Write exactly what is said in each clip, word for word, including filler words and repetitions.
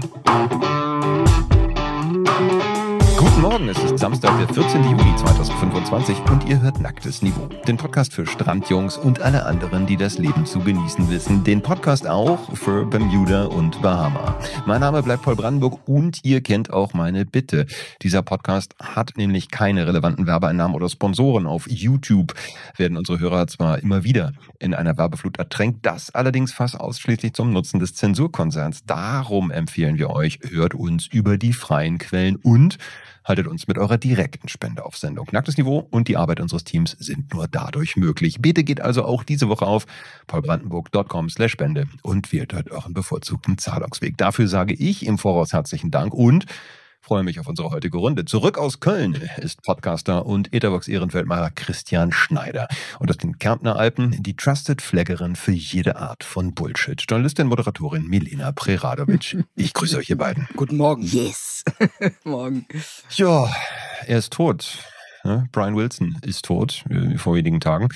Guten Morgen, es ist Samstag, der vierzehnten Juni zweitausendfünfundzwanzig und ihr hört Nacktes Niveau, den Podcast für Strandjungs und alle anderen, die das Leben zu genießen wissen. Den Podcast auch für Bermuda und Bahama. Mein Name bleibt Paul Brandenburg und ihr kennt auch meine Bitte. Dieser Podcast hat nämlich keine relevanten Werbeeinnahmen oder Sponsoren. Auf YouTube werden unsere Hörer zwar immer wieder in einer Werbeflut ertränkt, das allerdings fast ausschließlich zum Nutzen des Zensurkonzerns. Darum empfehlen wir euch, hört uns über die freien Quellen und haltet uns mit eurer direkten Spende auf Sendung. Nacktes Niveau und die Arbeit unseres Teams sind nur dadurch möglich. Bitte geht also auch diese Woche auf paulbrandenburg punkt com slash spende und wählt dort euren bevorzugten Zahlungsweg. Dafür sage ich im Voraus herzlichen Dank und freue mich auf unsere heutige Runde. Zurück aus Köln ist Podcaster und Etherbox-Ehrenfeldmacher Christian Schneider. Und aus den Kärntner Alpen die Trusted Flaggerin für jede Art von Bullshit. Journalistin, Moderatorin Milena Preradovic. Ich grüße euch, ihr beiden. Guten Morgen. Yes. Morgen. Ja, er ist tot. Brian Wilson ist tot, vor wenigen Tagen.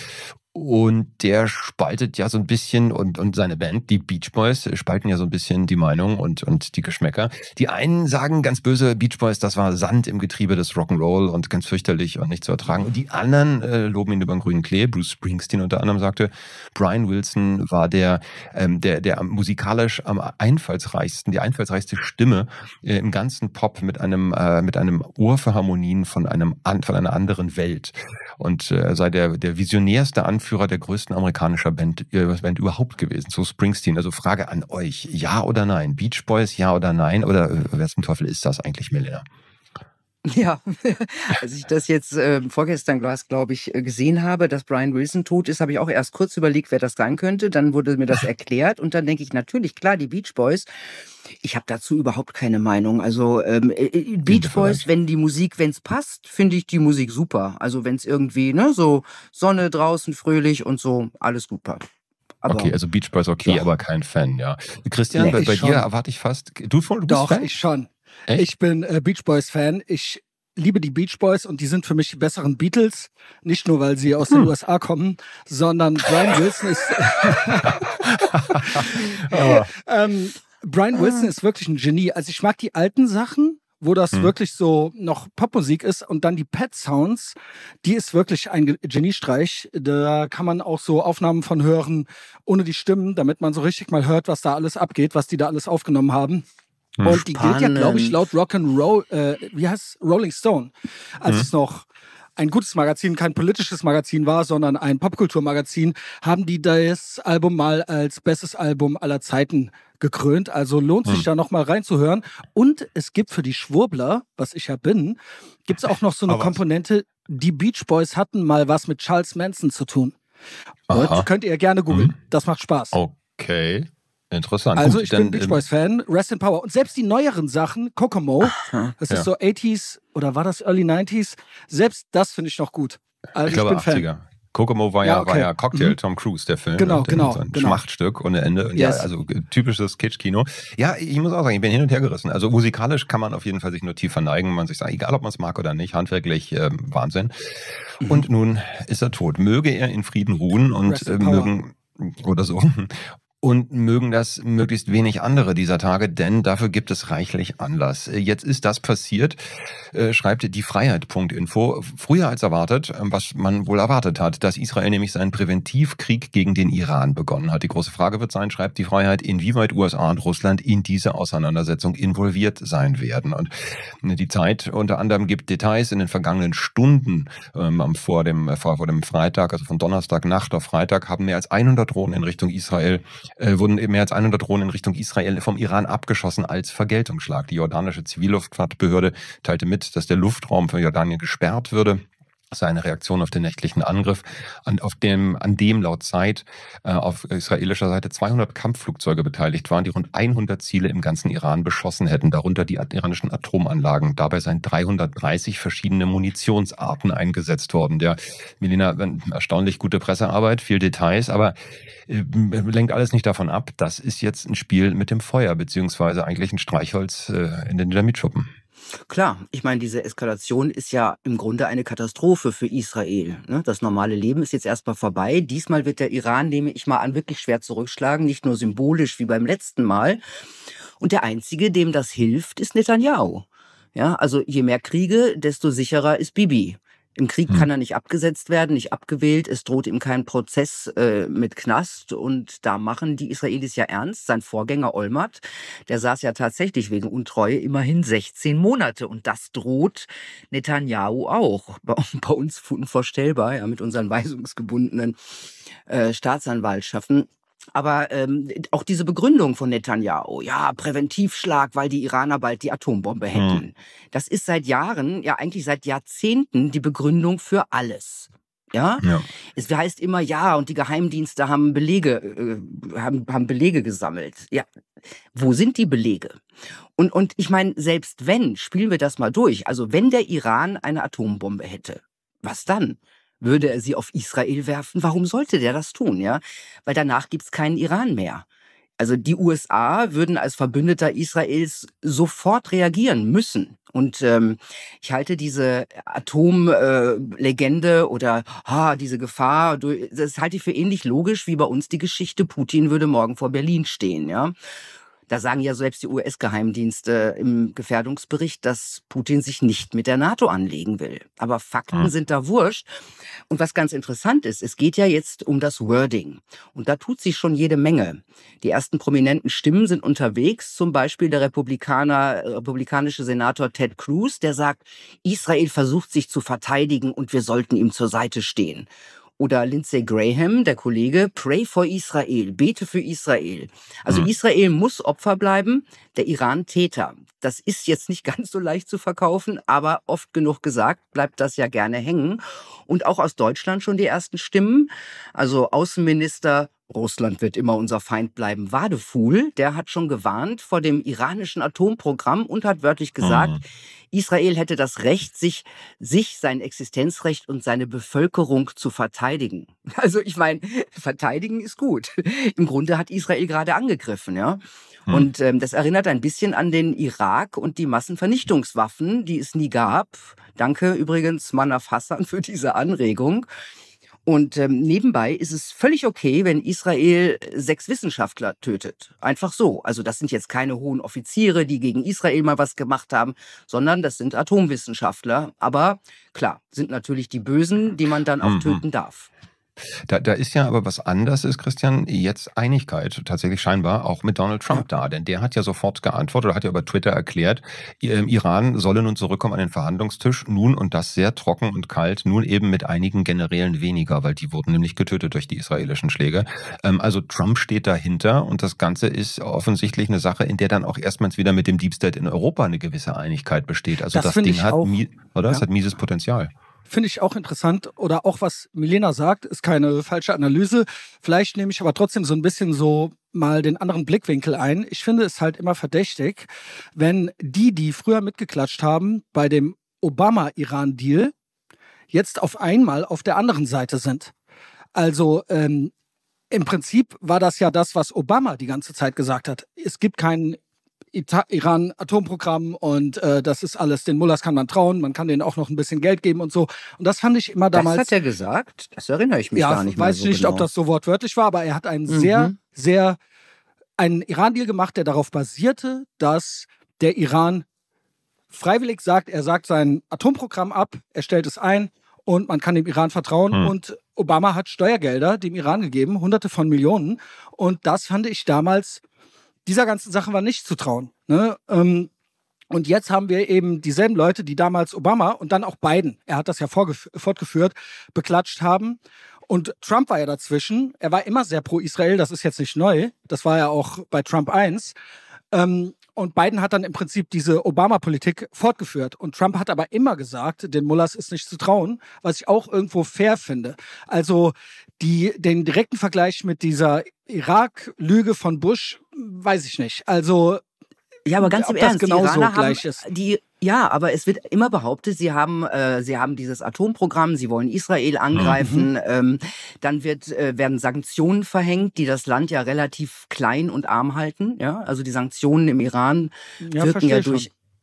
Und der spaltet ja so ein bisschen, und, und seine Band, die Beach Boys, spalten ja so ein bisschen die Meinung und, und die Geschmäcker. Die einen sagen ganz böse, Beach Boys, das war Sand im Getriebe des Rock'n'Roll und ganz fürchterlich und nicht zu ertragen. Und die anderen äh, loben ihn über den grünen Klee. Bruce Springsteen unter anderem sagte, Brian Wilson war der, ähm, der, der musikalisch am einfallsreichsten, die einfallsreichste Stimme äh, im ganzen Pop mit einem, äh, mit einem Ohr für Harmonien von einem, von einer anderen Welt. Und äh, sei der, der visionärste Anführer der größten amerikanischen Band, äh, Band überhaupt gewesen, so Springsteen. Also Frage an euch, ja oder nein? Beach Boys, ja oder nein? Oder äh, wer zum Teufel ist das eigentlich, Milena? Ja, als ich das jetzt äh, vorgestern, glaube ich, gesehen habe, dass Brian Wilson tot ist, habe ich auch erst kurz überlegt, wer das sein könnte. Dann wurde mir das erklärt und dann denke ich, natürlich, klar, die Beach Boys. Ich habe dazu überhaupt keine Meinung. Also ähm, Beach Boys, wenn die Musik, wenn es passt, finde ich die Musik super. Also wenn es irgendwie, ne, so Sonne draußen, fröhlich und so, alles super. Aber, okay, also Beach Boys okay, ja. Aber kein Fan, ja. Christian, nee, bei, bei dir erwarte ich fast, du, du bist Doch, Fan? ich schon. Echt? Ich bin äh, Beach Boys Fan. Ich liebe die Beach Boys und die sind für mich die besseren Beatles. Nicht nur, weil sie aus den hm. U S A kommen, sondern Brian Wilson ist... ähm, Brian Wilson ist wirklich ein Genie. Also ich mag die alten Sachen, wo das hm. wirklich so noch Popmusik ist, und dann die Pet Sounds, die ist wirklich ein Geniestreich. Da kann man auch so Aufnahmen von hören, ohne die Stimmen, damit man so richtig mal hört, was da alles abgeht, was die da alles aufgenommen haben. Und die gilt ja, glaube ich, laut Rock'n'Roll, äh, wie heißt Rolling Stone, als mhm. es noch ein gutes Magazin, kein politisches Magazin war, sondern ein Popkulturmagazin, haben die das Album mal als bestes Album aller Zeiten gekrönt. Also lohnt sich mhm. da noch mal reinzuhören. Und es gibt für die Schwurbler, was ich ja bin, gibt es auch noch so eine Aber Komponente, die Beach Boys hatten mal was mit Charles Manson zu tun. Und könnt ihr gerne googeln. Mhm. Das macht Spaß. Okay. Interessant. Also Gut, ich dann, bin Beach Boys Fan, Rest in Power. Und selbst die neueren Sachen, Kokomo, das ist ja. so achtziger oder war das Early neunziger, selbst das finde ich noch gut. Also ich, ich glaube bin achtziger. Fan. Kokomo war ja, ja, okay. war ja Cocktail, mhm. Tom Cruise, der Film. Genau, ne? genau. So ein genau. Schmachtstück ohne Ende. Yes. Ja, also typisches Kitsch-Kino. Ja, ich muss auch sagen, ich bin hin und her gerissen. Also musikalisch kann man auf jeden Fall sich nur tief verneigen. Man sich sagt, egal ob man es mag oder nicht, handwerklich äh, Wahnsinn. Mhm. Und nun ist er tot. Möge er in Frieden ruhen und äh, mögen, oder so. Und mögen das möglichst wenig andere dieser Tage, denn dafür gibt es reichlich Anlass. Jetzt ist das passiert, äh, schreibt die Freiheit Punkt info. Früher als erwartet, was man wohl erwartet hat, dass Israel nämlich seinen Präventivkrieg gegen den Iran begonnen hat. Die große Frage wird sein, schreibt die Freiheit, inwieweit U S A und Russland in diese Auseinandersetzung involviert sein werden. Und die Zeit unter anderem gibt Details in den vergangenen Stunden ähm, vor dem vor, vor dem Freitag, also von Donnerstagnacht auf Freitag, haben mehr als hundert Drohnen in Richtung Israel Äh, wurden mehr als hundert Drohnen in Richtung Israel vom Iran abgeschossen als Vergeltungsschlag. Die jordanische Zivilluftfahrtbehörde teilte mit, dass der Luftraum für Jordanien gesperrt würde. Das sei eine Reaktion auf den nächtlichen Angriff, an, auf dem, an dem laut Zeit äh, auf israelischer Seite zweihundert Kampfflugzeuge beteiligt waren, die rund hundert Ziele im ganzen Iran beschossen hätten, darunter die iranischen Atomanlagen. Dabei seien dreihundertdreißig verschiedene Munitionsarten eingesetzt worden. Der Milena, erstaunlich gute Pressearbeit, viel Details, aber äh, lenkt alles nicht davon ab. Das ist jetzt ein Spiel mit dem Feuer, beziehungsweise eigentlich ein Streichholz äh, in den Dynamitschuppen. Klar, ich meine, diese Eskalation ist ja im Grunde eine Katastrophe für Israel. Ne? Das normale Leben ist jetzt erstmal vorbei. Diesmal wird der Iran, nehme ich mal an, wirklich schwer zurückschlagen, nicht nur symbolisch wie beim letzten Mal. Und der Einzige, dem das hilft, ist Netanyahu. Ja, also je mehr Kriege, desto sicherer ist Bibi. Im Krieg kann er nicht abgesetzt werden, nicht abgewählt. Es droht ihm kein Prozess äh, mit Knast. Und da machen die Israelis ja ernst. Sein Vorgänger Olmert, der saß ja tatsächlich wegen Untreue immerhin sechzehn Monate. Und das droht Netanyahu auch. Bei, bei uns unvorstellbar, ja, mit unseren weisungsgebundenen äh, Staatsanwaltschaften. Aber ähm, auch diese Begründung von Netanyahu, ja, Präventivschlag, weil die Iraner bald die Atombombe hätten. Hm. Das ist seit Jahren, ja eigentlich seit Jahrzehnten die Begründung für alles. Ja? ja, es heißt immer, ja, und die Geheimdienste haben Belege, äh, haben, haben Belege gesammelt. Ja, wo sind die Belege? Und, und ich meine, selbst wenn, spielen wir das mal durch, also wenn der Iran eine Atombombe hätte, was dann? Würde er sie auf Israel werfen? Warum sollte der das tun? Ja, weil danach gibt's keinen Iran mehr. Also die U S A würden als Verbündeter Israels sofort reagieren müssen. Und ähm, ich halte diese Atomlegende äh, oder ah, diese Gefahr, das halte ich für ähnlich logisch wie bei uns die Geschichte, Putin würde morgen vor Berlin stehen. Ja. Da sagen ja selbst die U S-Geheimdienste im Gefährdungsbericht, dass Putin sich nicht mit der NATO anlegen will. Aber Fakten hm. sind da wurscht. Und was ganz interessant ist, es geht ja jetzt um das Wording. Und da tut sich schon jede Menge. Die ersten prominenten Stimmen sind unterwegs, zum Beispiel der Republikaner, republikanische Senator Ted Cruz, der sagt, Israel versucht sich zu verteidigen und wir sollten ihm zur Seite stehen. Oder Lindsey Graham, der Kollege, Pray for Israel, bete für Israel. Also mhm. Israel muss Opfer bleiben, der Iran Täter. Das ist jetzt nicht ganz so leicht zu verkaufen, aber oft genug gesagt, bleibt das ja gerne hängen. Und auch aus Deutschland schon die ersten Stimmen. Also Außenminister, Russland wird immer unser Feind bleiben, Wadefuhl, der hat schon gewarnt vor dem iranischen Atomprogramm und hat wörtlich gesagt, mhm. Israel hätte das Recht, sich, sich, sein Existenzrecht und seine Bevölkerung zu verteidigen. Also ich meine, verteidigen ist gut. Im Grunde hat Israel gerade angegriffen, ja. Hm. Und ähm, das erinnert ein bisschen an den Irak und die Massenvernichtungswaffen, die es nie gab. Danke übrigens Manaf Hassan für diese Anregung. Und ähm, nebenbei ist es völlig okay, wenn Israel sechs Wissenschaftler tötet. Einfach so. Also das sind jetzt keine hohen Offiziere, die gegen Israel mal was gemacht haben, sondern das sind Atomwissenschaftler. Aber klar, sind natürlich die Bösen, die man dann auch mhm. töten darf. Da, da ist ja aber was anders ist, Christian, jetzt Einigkeit tatsächlich scheinbar auch mit Donald Trump ja. da. Denn der hat ja sofort geantwortet oder hat ja über Twitter erklärt, Iran solle nun zurückkommen an den Verhandlungstisch, nun und das sehr trocken und kalt, nun eben mit einigen Generälen weniger, weil die wurden nämlich getötet durch die israelischen Schläge. Also Trump steht dahinter und das Ganze ist offensichtlich eine Sache, in der dann auch erstmals wieder mit dem Deep State in Europa eine gewisse Einigkeit besteht. Also das, das Ding hat, auch, oder? Ja. Es hat mieses Potenzial. Finde ich auch interessant. Oder auch, was Milena sagt, ist keine falsche Analyse. Vielleicht nehme ich aber trotzdem so ein bisschen so mal den anderen Blickwinkel ein. Ich finde es halt immer verdächtig, wenn die, die früher mitgeklatscht haben bei dem Obama-Iran-Deal, jetzt auf einmal auf der anderen Seite sind. Also ähm, im Prinzip war das ja das, was Obama die ganze Zeit gesagt hat. Es gibt keinen Iran-Atomprogramm und äh, das ist alles, den Mullahs kann man trauen, man kann denen auch noch ein bisschen Geld geben und so. Und das fand ich immer damals... Das hat er gesagt? Das erinnere ich mich ja, gar nicht mehr weiß so ich nicht, genau. ob das so wortwörtlich war, aber er hat einen mhm. sehr, sehr, einen Iran-Deal gemacht, der darauf basierte, dass der Iran freiwillig sagt, er sagt sein Atomprogramm ab, er stellt es ein und man kann dem Iran vertrauen. Mhm. Und Obama hat Steuergelder dem Iran gegeben, hunderte von Millionen. Und das fand ich damals... Dieser ganzen Sache war nicht zu trauen. Ne? Und jetzt haben wir eben dieselben Leute, die damals Obama und dann auch Biden, er hat das ja fortgeführt, beklatscht haben. Und Trump war ja dazwischen. Er war immer sehr pro Israel, das ist jetzt nicht neu. Das war ja auch bei Trump eins. Und Biden hat dann im Prinzip diese Obama-Politik fortgeführt. Und Trump hat aber immer gesagt, den Mullahs ist nicht zu trauen, was ich auch irgendwo fair finde. Also die, den direkten Vergleich mit dieser Irak-Lüge von Bush, weiß ich nicht. Also ja, aber ganz im Ernst, genau die Iraner so gleich haben ist. die ja, aber es wird immer behauptet, sie haben, äh, sie haben dieses Atomprogramm, sie wollen Israel angreifen. Mhm. Ähm, dann wird, äh, werden Sanktionen verhängt, die das Land ja relativ klein und arm halten. Ja, also die Sanktionen im Iran ja, wirken ja durch schon.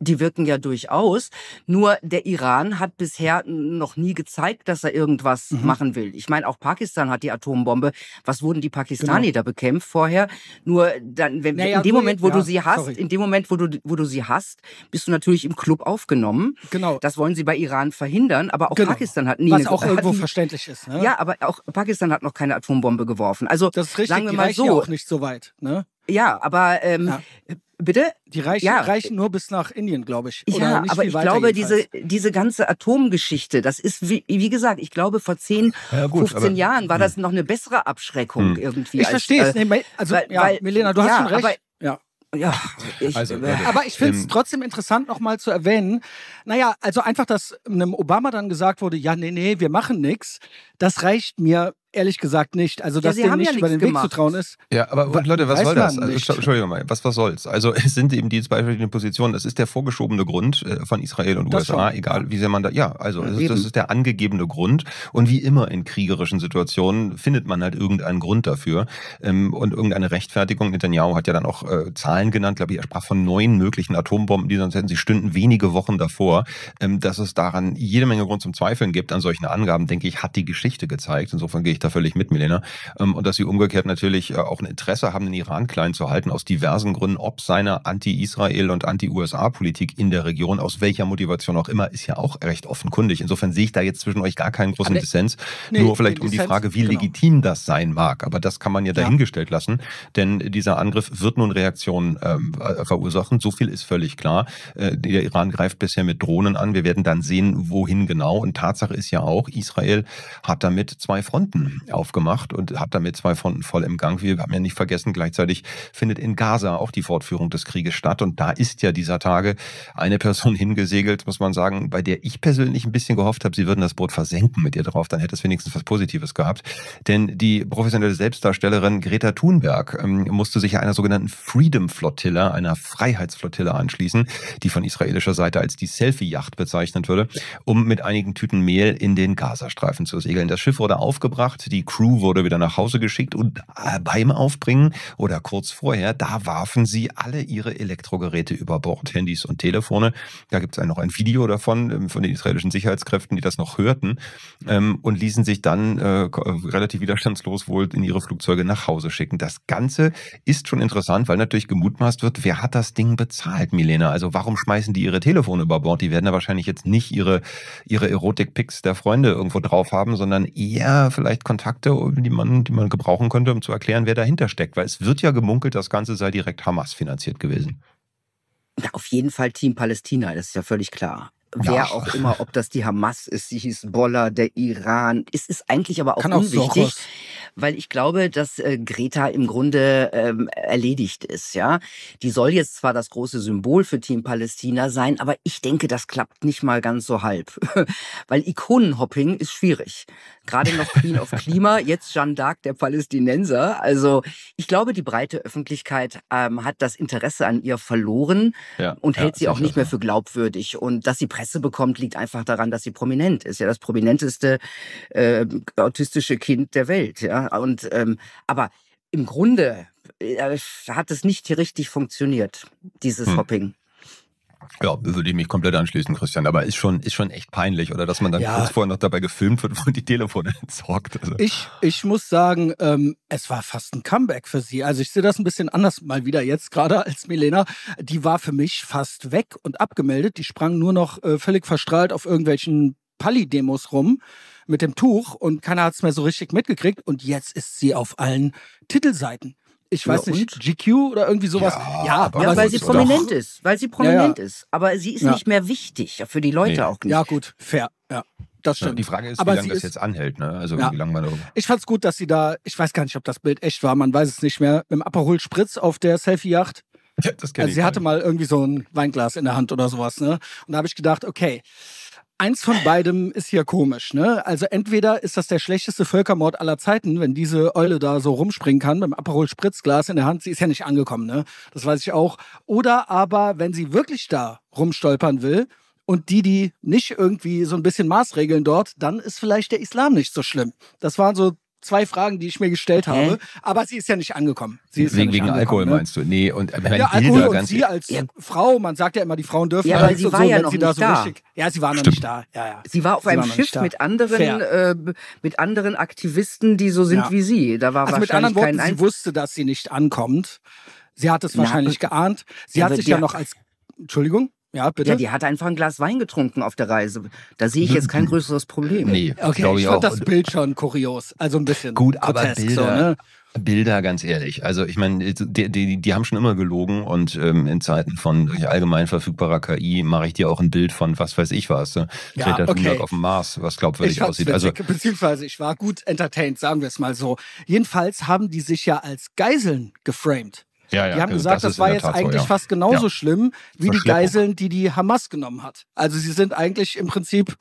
Die wirken ja durchaus. Nur der Iran hat bisher noch nie gezeigt, dass er irgendwas mhm. machen will. Ich meine, auch Pakistan hat die Atombombe. Was wurden die Pakistani genau. da bekämpft vorher? Nur dann, wenn, naja, in dem Moment, wo ja, du sie hast, sorry. in dem Moment, wo du, wo du sie hast, bist du natürlich im Club aufgenommen. Genau. Das wollen sie bei Iran verhindern. Aber auch genau. Pakistan hat nie Was eine, auch irgendwo nie, verständlich ist. Ne? Ja, aber auch Pakistan hat noch keine Atombombe geworfen. Also das ist richtig, sagen wir die mal reichen so. Ja auch nicht so weit. Ne? Ja, aber ähm, ja. bitte? Die reichen, ja. reichen nur bis nach Indien, glaube ich. Oder ja, nicht aber viel ich weiter glaube, jedenfalls. diese, diese ganze Atomgeschichte, das ist, wie, wie gesagt, ich glaube, vor zehn, ja, gut, fünfzehn aber, Jahren war das noch eine bessere Abschreckung hm. irgendwie. Ich verstehe es. Äh, nee, also, weil, ja, weil, Milena, du hast ja, schon recht. Aber, ja. Ja, ich, also, äh, aber ich finde es ähm, trotzdem interessant, nochmal zu erwähnen. Naja, also einfach, dass einem Obama dann gesagt wurde, ja, nee, nee, wir machen nichts. Das reicht mir ehrlich gesagt nicht. Also, dass ja, dem nicht ja über den gemacht. Weg zu trauen ist. Ja, aber und Leute, was soll das? Also, Entschuldigung mal, was, was soll's? Also, es sind eben die zwei verschiedenen Positionen. Das ist der vorgeschobene Grund äh, von Israel und das U S A, schon. Egal wie sehr man da, ja, also, ja, ist, das ist der angegebene Grund. Und wie immer in kriegerischen Situationen findet man halt irgendeinen Grund dafür ähm, und irgendeine Rechtfertigung. Netanyahu hat ja dann auch äh, Zahlen genannt, glaube ich, er sprach von neun möglichen Atombomben, die sonst hätten sie stünden wenige Wochen davor. Ähm, dass es daran jede Menge Grund zum Zweifeln gibt an solchen Angaben, denke ich, hat die Geschichte gezeigt. Insofern gehe ich da völlig mit, Milena. Und dass sie umgekehrt natürlich auch ein Interesse haben, den Iran klein zu halten, aus diversen Gründen, ob seiner Anti-Israel- und Anti-U S A-Politik in der Region, aus welcher Motivation auch immer, ist ja auch recht offenkundig. Insofern sehe ich da jetzt zwischen euch gar keinen großen nee, Dissens. Nee, Nur vielleicht um die Dissens, Frage, wie genau. legitim das sein mag. Aber das kann man ja dahingestellt ja. lassen. Denn dieser Angriff wird nun Reaktionen ähm, verursachen. So viel ist völlig klar. Äh, der Iran greift bisher mit Drohnen an. Wir werden dann sehen, wohin genau. Und Tatsache ist ja auch, Israel hat damit zwei Fronten aufgemacht und hat damit zwei Fronten voll im Gang. Wir haben ja nicht vergessen, gleichzeitig findet in Gaza auch die Fortführung des Krieges statt. Und da ist ja dieser Tage eine Person hingesegelt, muss man sagen, bei der ich persönlich ein bisschen gehofft habe, sie würden das Boot versenken mit ihr drauf. Dann hätte es wenigstens was Positives gehabt. Denn die professionelle Selbstdarstellerin Greta Thunberg ähm, musste sich ja einer sogenannten Freedom-Flottille, einer Freiheitsflottille anschließen, die von israelischer Seite als die Selfie-Yacht bezeichnet würde, um mit einigen Tüten Mehl in den Gazastreifen zu segeln. Das Schiff wurde aufgebracht, die Crew wurde wieder nach Hause geschickt und beim Aufbringen oder kurz vorher, da warfen sie alle ihre Elektrogeräte über Bord, Handys und Telefone. Da gibt es noch ein Video davon, von den israelischen Sicherheitskräften, die das noch hörten ähm, und ließen sich dann äh, relativ widerstandslos wohl in ihre Flugzeuge nach Hause schicken. Das Ganze ist schon interessant, weil natürlich gemutmaßt wird, wer hat das Ding bezahlt, Milena? Also warum schmeißen die ihre Telefone über Bord? Die werden da wahrscheinlich jetzt nicht ihre, ihre Erotik-Pics der Freunde irgendwo drauf haben, sondern eher vielleicht Kontakte, die man, die man gebrauchen könnte, um zu erklären, wer dahinter steckt. Weil es wird ja gemunkelt, das Ganze sei direkt Hamas finanziert gewesen. Ja, auf jeden Fall Team Palästina, das ist ja völlig klar. Wer ja. auch immer, ob das die Hamas ist, die Hisbollah, der Iran, es ist eigentlich aber auch Kann unwichtig, auch weil ich glaube, dass äh, Greta im Grunde ähm, erledigt ist. Ja, die soll jetzt zwar das große Symbol für Team Palästina sein, aber ich denke, das klappt nicht mal ganz so halb, weil Ikonenhopping ist schwierig. Gerade noch Queen of Klima, jetzt Jeanne d'Arc der Palästinenser. Also ich glaube, die breite Öffentlichkeit ähm, hat das Interesse an ihr verloren ja, und hält ja, sie auch nicht mehr für glaubwürdig. Und dass sie Presse bekommt, liegt einfach daran, dass sie prominent ist. Ja, das prominenteste äh, autistische Kind der Welt. Ja, und ähm, aber im Grunde äh, hat es nicht richtig funktioniert, dieses hm. Hopping. Ja, würde ich mich komplett anschließen, Christian. Aber ist schon, ist schon echt peinlich, oder? Dass man dann ja. kurz vorher noch dabei gefilmt wird und die Telefone entsorgt. Also. Ich, ich muss sagen, ähm, es war fast ein Comeback für sie. Also ich sehe das ein bisschen anders mal wieder jetzt gerade als Milena. Die war für mich fast weg und abgemeldet. Die sprang nur noch äh, völlig verstrahlt auf irgendwelchen Palli-Demos rum mit dem Tuch und keiner hat es mehr so richtig mitgekriegt. Und jetzt ist sie auf allen Titelseiten. Ich weiß ja, nicht, G Q oder irgendwie sowas. Ja, ja, aber ja weil sie prominent doch. ist. Weil sie prominent ja, ja. ist. Aber sie ist ja. nicht mehr wichtig. Für die Leute nee. auch nicht. Ja, gut, fair. Ja, das stimmt. Ja, die Frage ist, aber wie lange das ist, jetzt anhält. Ne? Also, ja. wie lange man Ich fand's gut, dass sie da, ich weiß gar nicht, ob das Bild echt war, man weiß es nicht mehr, mit dem Aperol Spritz auf der Selfie-Yacht. Ja, das kenn also, ich sie hatte mal irgendwie so ein Weinglas in der Hand oder sowas. Ne? Und da habe ich gedacht, okay, eins von beidem ist hier komisch, ne? Also entweder ist das der schlechteste Völkermord aller Zeiten, wenn diese Eule da so rumspringen kann mit dem Aperol Spritzglas in der Hand. Sie ist ja nicht angekommen, ne? Das weiß ich auch. Oder aber, wenn sie wirklich da rumstolpern will und die, die nicht irgendwie so ein bisschen Maßregeln dort, dann ist vielleicht der Islam nicht so schlimm. Das waren so zwei Fragen, die ich mir gestellt habe, Hä? aber sie ist ja nicht angekommen. Sie ist wegen ja wegen Alkohol, ne? Meinst du? Nee, und äh, ja, Alkohol und ganz sie als ja. Frau, man sagt ja immer, die Frauen dürfen ja, aber sie war so, ja noch nicht da. So da. Richtig, ja, sie war noch Stimmt. nicht da. Ja, ja. Sie war auf sie einem Schiff mit anderen, äh, mit anderen Aktivisten, die so sind ja. wie sie. Da war also wahrscheinlich mit anderen Worten, kein sie wusste, dass sie nicht ankommt. Sie hat es wahrscheinlich Na, geahnt. Sie ja, hat sich ja noch als... Entschuldigung? Ja, bitte? Ja, die hat einfach ein Glas Wein getrunken auf der Reise. Da sehe ich jetzt kein größeres Problem. Nee, okay, ich, ich auch. fand das Bild schon kurios. Also ein bisschen gut, grotesk, aber Bilder, so, ne? Bilder, ganz ehrlich. Also ich meine, die, die, die haben schon immer gelogen und ähm, in Zeiten von allgemein verfügbarer K I mache ich dir auch ein Bild von was weiß ich was. Ne? Ja, Greta okay. Thunberg auf dem Mars, was glaubwürdig aussieht. Also, also beziehungsweise ich war gut entertained, sagen wir es mal so. Jedenfalls haben die sich ja als Geiseln geframed. Ja, ja, die haben gesagt, das, das war jetzt Tat eigentlich so, ja. fast genauso ja. schlimm wie die Geiseln, die die Hamas genommen hat. Also sie sind eigentlich im Prinzip,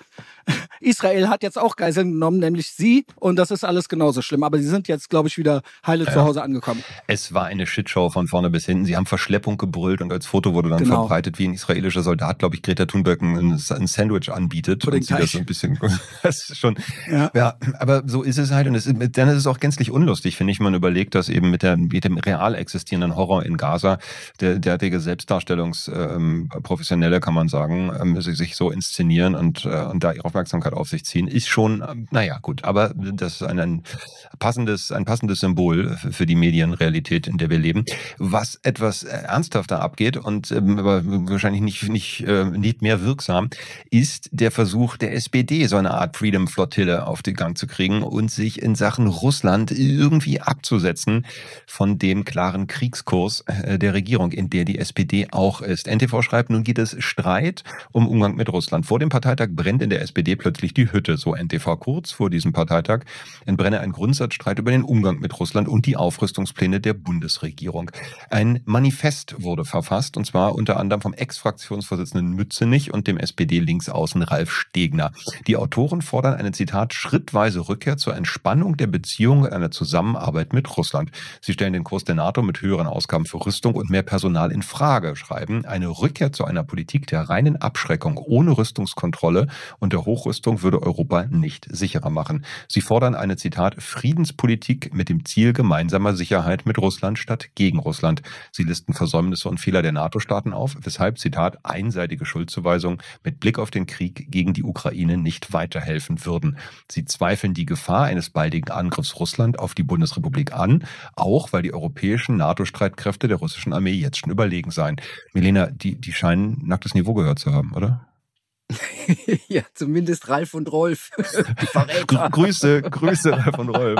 Israel hat jetzt auch Geiseln genommen, nämlich sie, und das ist alles genauso schlimm. Aber sie sind jetzt, glaube ich, wieder heile ja. zu Hause angekommen. Es war eine Shitshow von vorne bis hinten. Sie haben Verschleppung gebrüllt und als Foto wurde dann genau. verbreitet, wie ein israelischer Soldat, glaube ich, Greta Thunberg ein, ein Sandwich anbietet. Und sie das so ein bisschen, das ist schon, ja. ja, aber so ist es halt. Und es ist, dann ist es auch gänzlich unlustig, finde ich, man überlegt, dass eben mit, der, mit dem real existierenden Horror in Gaza, der derartige Selbstdarstellungsprofessionelle, ähm, kann man sagen, ähm, sich so inszenieren und, äh, und da ihre Aufmerksamkeit auf sich ziehen, ist schon, ähm, naja, gut, aber das ist ein, ein passendes, ein passendes Symbol für die Medienrealität, in der wir leben. Was etwas ernsthafter abgeht und ähm, aber wahrscheinlich nicht, nicht, äh, nicht mehr wirksam, ist der Versuch der S P D, so eine Art Freedom-Flottille auf den Gang zu kriegen und sich in Sachen Russland irgendwie abzusetzen von dem klaren Kriegskurs der Regierung, in der die S P D auch ist. N T V schreibt, nun geht es Streit um Umgang mit Russland. Vor dem Parteitag brennt in der S P D plötzlich die Hütte, so N T V. Kurz vor diesem Parteitag entbrenne ein Grundsatzstreit über den Umgang mit Russland und die Aufrüstungspläne der Bundesregierung. Ein Manifest wurde verfasst, und zwar unter anderem vom Ex-Fraktionsvorsitzenden Mützenich und dem S P D-Linksaußen Ralf Stegner. Die Autoren fordern eine, Zitat, schrittweise Rückkehr zur Entspannung der Beziehungen und einer Zusammenarbeit mit Russland. Sie stellen den Kurs der NATO mit höheren Ausgaben für Rüstung und mehr Personal in Frage, schreiben, eine Rückkehr zu einer Politik der reinen Abschreckung ohne Rüstungskontrolle und der Hochrüstung würde Europa nicht sicherer machen. Sie fordern eine, Zitat, Friedenspolitik mit dem Ziel gemeinsamer Sicherheit mit Russland statt gegen Russland. Sie listen Versäumnisse und Fehler der NATO-Staaten auf, weshalb, Zitat, einseitige Schuldzuweisungen mit Blick auf den Krieg gegen die Ukraine nicht weiterhelfen würden. Sie zweifeln die Gefahr eines baldigen Angriffs Russland auf die Bundesrepublik an, auch weil die europäischen NATO-Streitkräfte der russischen Armee jetzt schon überlegen seien. Milena, die, die scheinen nacktes Niveau gehört zu haben, oder? Ja, zumindest Ralf und Rolf. Die Verräter. Grüße, Grüße, Ralf und Rolf.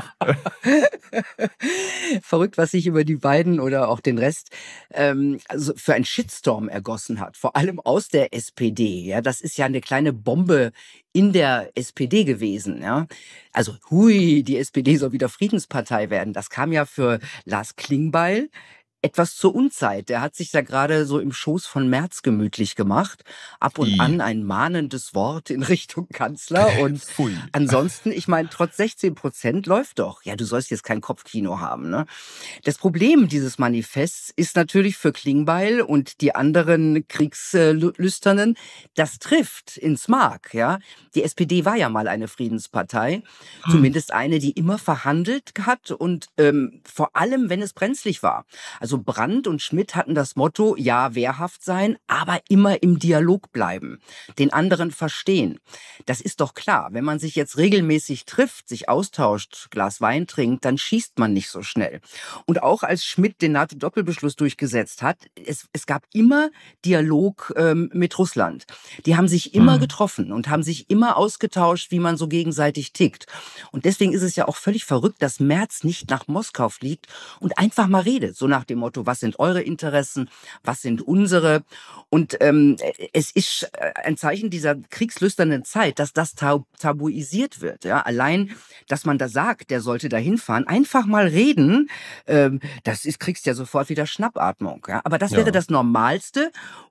Verrückt, was sich über die beiden oder auch den Rest ähm, also für einen Shitstorm ergossen hat. Vor allem aus der S P D. Ja, das ist ja eine kleine Bombe in der S P D gewesen. Ja, also hui, die S P D soll wieder Friedenspartei werden. Das kam ja für Lars Klingbeil etwas zur Unzeit. Der hat sich da gerade so im Schoß von Merz gemütlich gemacht. Ab und I. an ein mahnendes Wort in Richtung Kanzler. Und Pfui. Ansonsten, ich meine, trotz sechzehn Prozent läuft doch. Ja, du sollst jetzt kein Kopfkino haben, ne? Das Problem dieses Manifests ist natürlich für Klingbeil und die anderen Kriegslüsternen, das trifft ins Mark, ja. Die S P D war ja mal eine Friedenspartei. Hm. Zumindest eine, die immer verhandelt hat und ähm, vor allem, wenn es brenzlig war. Also Brandt und Schmidt hatten das Motto, ja, wehrhaft sein, aber immer im Dialog bleiben, den anderen verstehen. Das ist doch klar, wenn man sich jetzt regelmäßig trifft, sich austauscht, Glas Wein trinkt, dann schießt man nicht so schnell. Und auch als Schmidt den NATO-Doppelbeschluss durchgesetzt hat, es, es gab immer Dialog ähm, mit Russland. Die haben sich immer mhm. getroffen und haben sich immer ausgetauscht, wie man so gegenseitig tickt. Und deswegen ist es ja auch völlig verrückt, dass Merz nicht nach Moskau fliegt und einfach mal redet, so nach dem Motto, was sind eure Interessen, was sind unsere? Und ähm, es ist ein Zeichen dieser kriegslüsternen Zeit, dass das tab tabuisiert wird. Ja? Allein, dass man da sagt, der sollte da hinfahren, einfach mal reden, ähm, das ist, kriegst ja sofort wieder Schnappatmung. Ja? Aber das ja. wäre das Normalste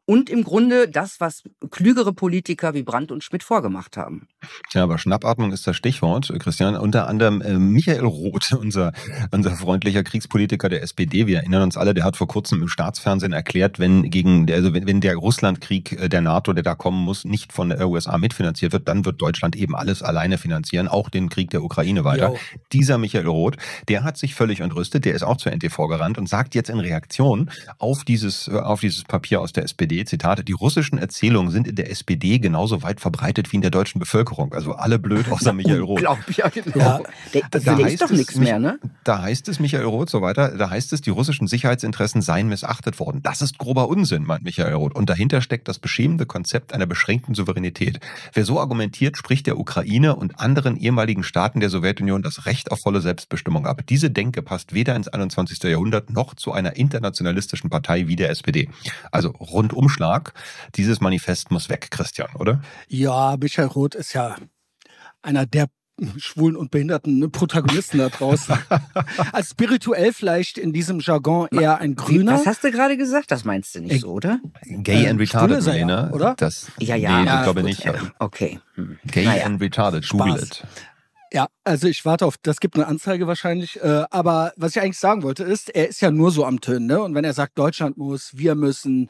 und im Grunde das, was klügere Politiker wie Brandt und Schmidt vorgemacht haben. Ja, aber Schnappatmung ist das Stichwort, Christian. Unter anderem äh, Michael Roth, unser, unser freundlicher Kriegspolitiker der S P D, wir erinnern uns alle, der hat vor kurzem im Staatsfernsehen erklärt, wenn gegen, also wenn, wenn der Russlandkrieg der NATO, der da kommen muss, nicht von der U S A mitfinanziert wird, dann wird Deutschland eben alles alleine finanzieren, auch den Krieg der Ukraine weiter. Jo. Dieser Michael Roth, der hat sich völlig entrüstet, der ist auch zur N T V gerannt und sagt jetzt in Reaktion auf dieses, auf dieses Papier aus der S P D, Zitat, die russischen Erzählungen sind in der S P D genauso weit verbreitet wie in der deutschen Bevölkerung. Also alle blöd außer Michael Roth. Unglaublich, ja, genau. Ja, der, da, da ist doch nichts mehr, ne? Da heißt es, Michael Roth, so weiter, da heißt es, die russischen Sicherheitsinteressen seien missachtet worden. Das ist grober Unsinn, meint Michael Roth. Und dahinter steckt das beschämende Konzept einer beschränkten Souveränität. Wer so argumentiert, spricht der Ukraine und anderen ehemaligen Staaten der Sowjetunion das Recht auf volle Selbstbestimmung ab. Diese Denke passt weder ins einundzwanzigste Jahrhundert noch zu einer internationalistischen Partei wie der S P D. Also Rundumschlag, dieses Manifest muss weg, Christian, oder? Ja, Michael Roth ist ja einer der schwulen und behinderten Protagonisten da draußen. Als spirituell vielleicht in diesem Jargon eher ein Grüner. Was hast du gerade gesagt? Das meinst du nicht so, oder? Gay äh, and retarded, ja, ne? Oder? Das, ja, ja. Nee, ja, ich glaube gut, nicht. Ja. Okay. Hm. Gay naja. and retarded, google it. Ja, also ich warte auf, das gibt eine Anzeige wahrscheinlich. Äh, aber was ich eigentlich sagen wollte ist, er ist ja nur so am Tönen, ne? Und wenn er sagt, Deutschland muss, wir müssen,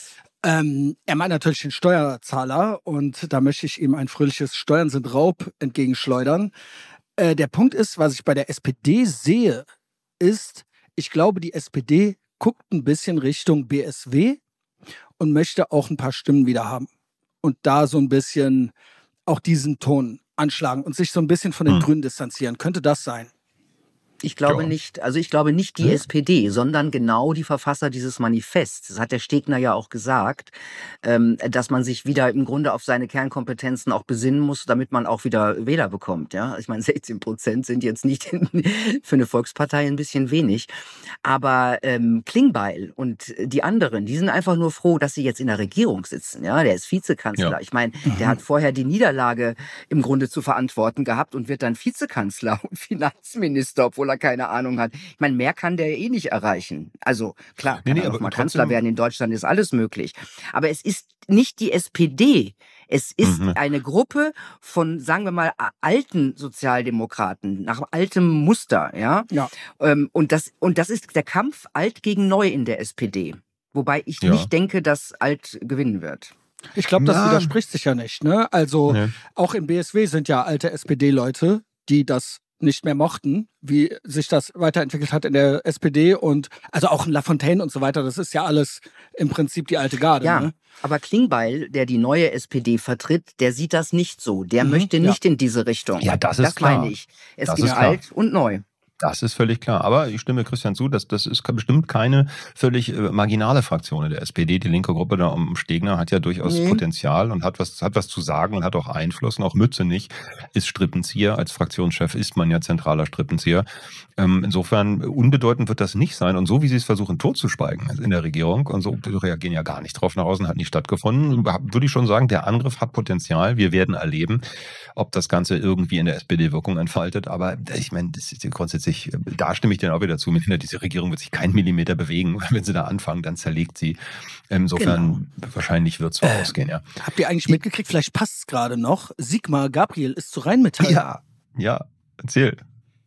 Ähm, er meint natürlich den Steuerzahler und da möchte ich ihm ein fröhliches Steuern sind Raub entgegenschleudern. Äh, der Punkt ist, was ich bei der S P D sehe, ist, ich glaube, die S P D guckt ein bisschen Richtung B S W und möchte auch ein paar Stimmen wieder haben. Und da so ein bisschen auch diesen Ton anschlagen und sich so ein bisschen von den hm. Grünen distanzieren. Könnte das sein? Ich glaube ja. nicht, also ich glaube nicht die hm? S P D, sondern genau die Verfasser dieses Manifests. Das hat der Stegner ja auch gesagt, ähm, dass man sich wieder im Grunde auf seine Kernkompetenzen auch besinnen muss, damit man auch wieder Wähler bekommt. Ja? Ich meine, sechzehn Prozent sind jetzt nicht in, für eine Volkspartei ein bisschen wenig. Aber ähm, Klingbeil und die anderen, die sind einfach nur froh, dass sie jetzt in der Regierung sitzen. Ja? Der ist Vizekanzler. Ja. Ich meine, mhm. der hat vorher die Niederlage im Grunde zu verantworten gehabt und wird dann Vizekanzler und Finanzminister, obwohl er keine Ahnung hat. Ich meine, mehr kann der eh nicht erreichen. Also klar, kann nee, nee, er noch mal Kanzler werden. In Deutschland ist alles möglich. Aber es ist nicht die S P D. Es ist mhm. eine Gruppe von, sagen wir mal, alten Sozialdemokraten, nach altem Muster. Ja? Ja. Und, das, und das ist der Kampf alt gegen neu in der S P D. Wobei ich ja. nicht denke, dass alt gewinnen wird. Ich glaube, das widerspricht sich ja nicht. Ne? Also nee. auch im B S W sind ja alte S P D-Leute, die das nicht mehr mochten, wie sich das weiterentwickelt hat in der S P D und also auch in Lafontaine und so weiter. Das ist ja alles im Prinzip die alte Garde. Ja, ne? Aber Klingbeil, der die neue S P D vertritt, der sieht das nicht so. Der mhm, möchte nicht ja. in diese Richtung. Ja, das ist das klar. Das meine ich. Es das gibt alt und neu. Das ist völlig klar. Aber ich stimme Christian zu, dass das ist bestimmt keine völlig äh, marginale Fraktion der S P D. Die linke Gruppe da um Stegner hat ja durchaus nee. Potenzial und hat was, hat was zu sagen und hat auch Einfluss. Und auch Mützenich ist Strippenzieher. Als Fraktionschef ist man ja zentraler Strippenzieher. Ähm, insofern unbedeutend wird das nicht sein. Und so wie sie es versuchen totzuschweigen in der Regierung, und so reagieren ja gar nicht drauf nach außen, hat nicht stattgefunden, würde ich schon sagen, der Angriff hat Potenzial. Wir werden erleben, ob das Ganze irgendwie in der S P D Wirkung entfaltet. Aber ich meine, das ist grundsätzlich da stimme ich dann auch wieder zu. Diese Regierung wird sich keinen Millimeter bewegen. Wenn sie da anfangen, dann zerlegt sie. Insofern genau. wahrscheinlich wird es so äh, ausgehen, ja. Habt ihr eigentlich mitgekriegt, vielleicht passt es gerade noch, Sigmar Gabriel ist zu Rheinmetall. Ja, ja, erzähl.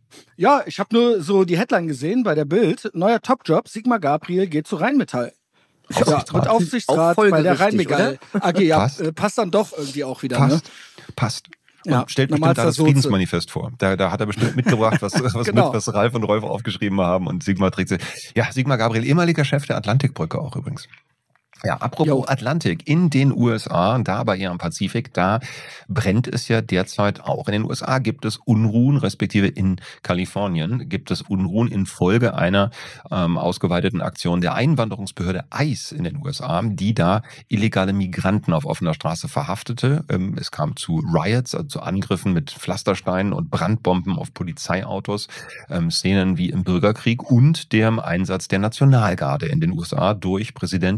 Ja, ich habe nur so die Headline gesehen bei der Bild. Neuer Topjob, Sigmar Gabriel geht zu Rheinmetall. Ja, und Aufsichtsrat bei der Rheinmetall A G. Ja, passt. passt dann doch irgendwie auch wieder. Passt, ne? passt. Ja, stellt bestimmt da das Friedensmanifest vor. Da, da hat er bestimmt mitgebracht, was, was, genau. mit, was Ralf und Rolf aufgeschrieben haben und Sigmar trägt sie. Ja, Sigmar Gabriel, ehemaliger Chef der Atlantikbrücke auch übrigens. Ja, apropos jo. Atlantik, in den U S A, da aber eher am Pazifik, da brennt es ja derzeit auch. In den U S A gibt es Unruhen, respektive in Kalifornien gibt es Unruhen infolge einer ähm, ausgeweiteten Aktion der Einwanderungsbehörde ICE in den U S A, die da illegale Migranten auf offener Straße verhaftete. Ähm, es kam zu Riots, also zu Angriffen mit Pflastersteinen und Brandbomben auf Polizeiautos, ähm, Szenen wie im Bürgerkrieg und dem Einsatz der Nationalgarde in den U S A durch Präsident Trump.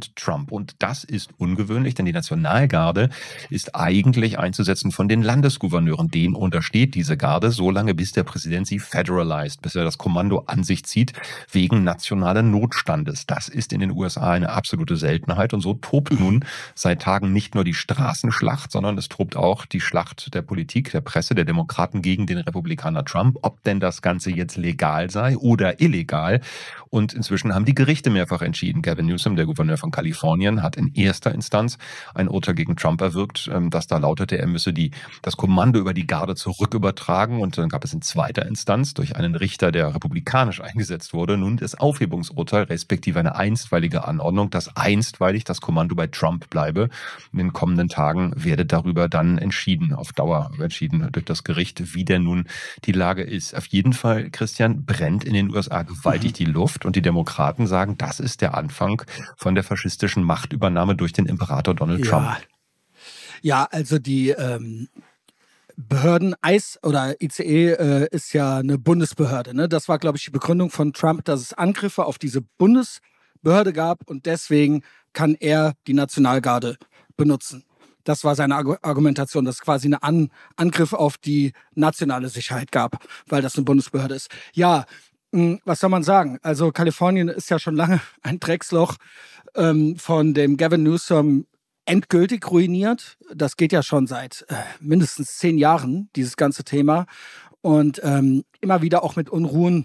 Trump. Und das ist ungewöhnlich, denn die Nationalgarde ist eigentlich einzusetzen von den Landesgouverneuren. Denen untersteht diese Garde, solange bis der Präsident sie federalized, bis er das Kommando an sich zieht, wegen nationalen Notstandes. Das ist in den U S A eine absolute Seltenheit. Und so tobt nun seit Tagen nicht nur die Straßenschlacht, sondern es tobt auch die Schlacht der Politik, der Presse, der Demokraten gegen den Republikaner Trump, ob denn das Ganze jetzt legal sei oder illegal. Und inzwischen haben die Gerichte mehrfach entschieden. Gavin Newsom, der Gouverneur von Kalifornien, hat in erster Instanz ein Urteil gegen Trump erwirkt, das da lautete, er müsse die, das Kommando über die Garde zurückübertragen. Und dann gab es in zweiter Instanz durch einen Richter, der republikanisch eingesetzt wurde, nun das Aufhebungsurteil, respektive eine einstweilige Anordnung, dass einstweilig das Kommando bei Trump bleibe. In den kommenden Tagen werde darüber dann entschieden, auf Dauer entschieden durch das Gericht, wie denn nun die Lage ist. Auf jeden Fall, Christian, brennt in den U S A gewaltig mhm. die Luft und die Demokraten sagen, das ist der Anfang von der faschistischen Machtübernahme durch den Imperator Donald ja. Trump. Ja, also die ähm, Behörden, I C E oder I C E äh, ist ja eine Bundesbehörde. Ne? Das war, glaube ich, die Begründung von Trump, dass es Angriffe auf diese Bundesbehörde gab und deswegen kann er die Nationalgarde benutzen. Das war seine Argumentation, dass es quasi einen An- Angriff auf die nationale Sicherheit gab, weil das eine Bundesbehörde ist. Ja, mh, was soll man sagen? Also Kalifornien ist ja schon lange ein Drecksloch ähm, von dem Gavin Newsom endgültig ruiniert. Das geht ja schon seit äh, mindestens zehn Jahren, dieses ganze Thema. Und ähm, immer wieder auch mit Unruhen.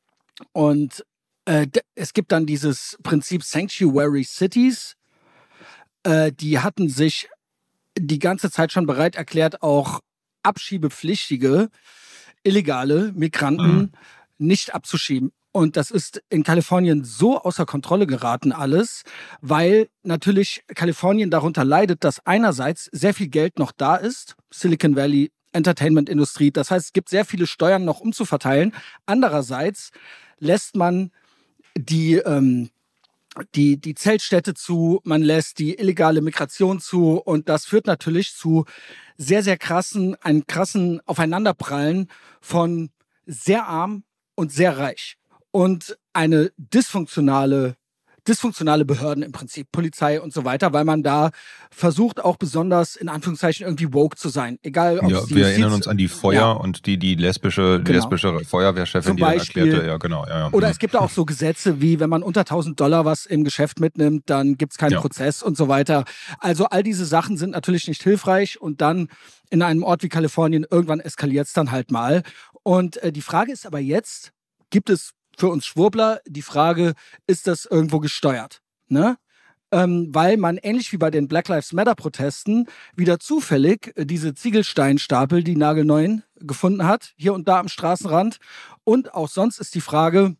Und äh, d- es gibt dann dieses Prinzip Sanctuary Cities. Äh, die hatten sich die ganze Zeit schon bereit erklärt, auch abschiebepflichtige, illegale Migranten mhm. nicht abzuschieben. Und das ist in Kalifornien so außer Kontrolle geraten alles, weil natürlich Kalifornien darunter leidet, dass einerseits sehr viel Geld noch da ist, Silicon Valley, Entertainment-Industrie, das heißt, es gibt sehr viele Steuern noch umzuverteilen. Andererseits lässt man die ähm, Die, die Zeltstädte zu, man lässt die illegale Migration zu und das führt natürlich zu sehr, sehr krassen, einem krassen Aufeinanderprallen von sehr arm und sehr reich und eine dysfunktionale dysfunktionale Behörden im Prinzip, Polizei und so weiter, weil man da versucht auch besonders in Anführungszeichen irgendwie woke zu sein. Egal, ob ja, es die wir Justiz, erinnern uns an die Feuer ja. und die, die lesbische, die Genau. lesbische Feuerwehrchefin, Zum die dann Beispiel, erklärte, ja genau. Ja, ja. Oder es gibt auch so Gesetze wie, wenn man unter tausend Dollar was im Geschäft mitnimmt, dann gibt es keinen Ja. Prozess und so weiter. Also all diese Sachen sind natürlich nicht hilfreich und dann in einem Ort wie Kalifornien, irgendwann eskaliert es dann halt mal. Und äh, die Frage ist aber jetzt, gibt es für uns Schwurbler die Frage, ist das irgendwo gesteuert? Ne? Ähm, weil man ähnlich wie bei den Black Lives Matter Protesten wieder zufällig äh, diese Ziegelsteinstapel, die nagelneuen, gefunden hat, hier und da am Straßenrand. Und auch sonst ist die Frage,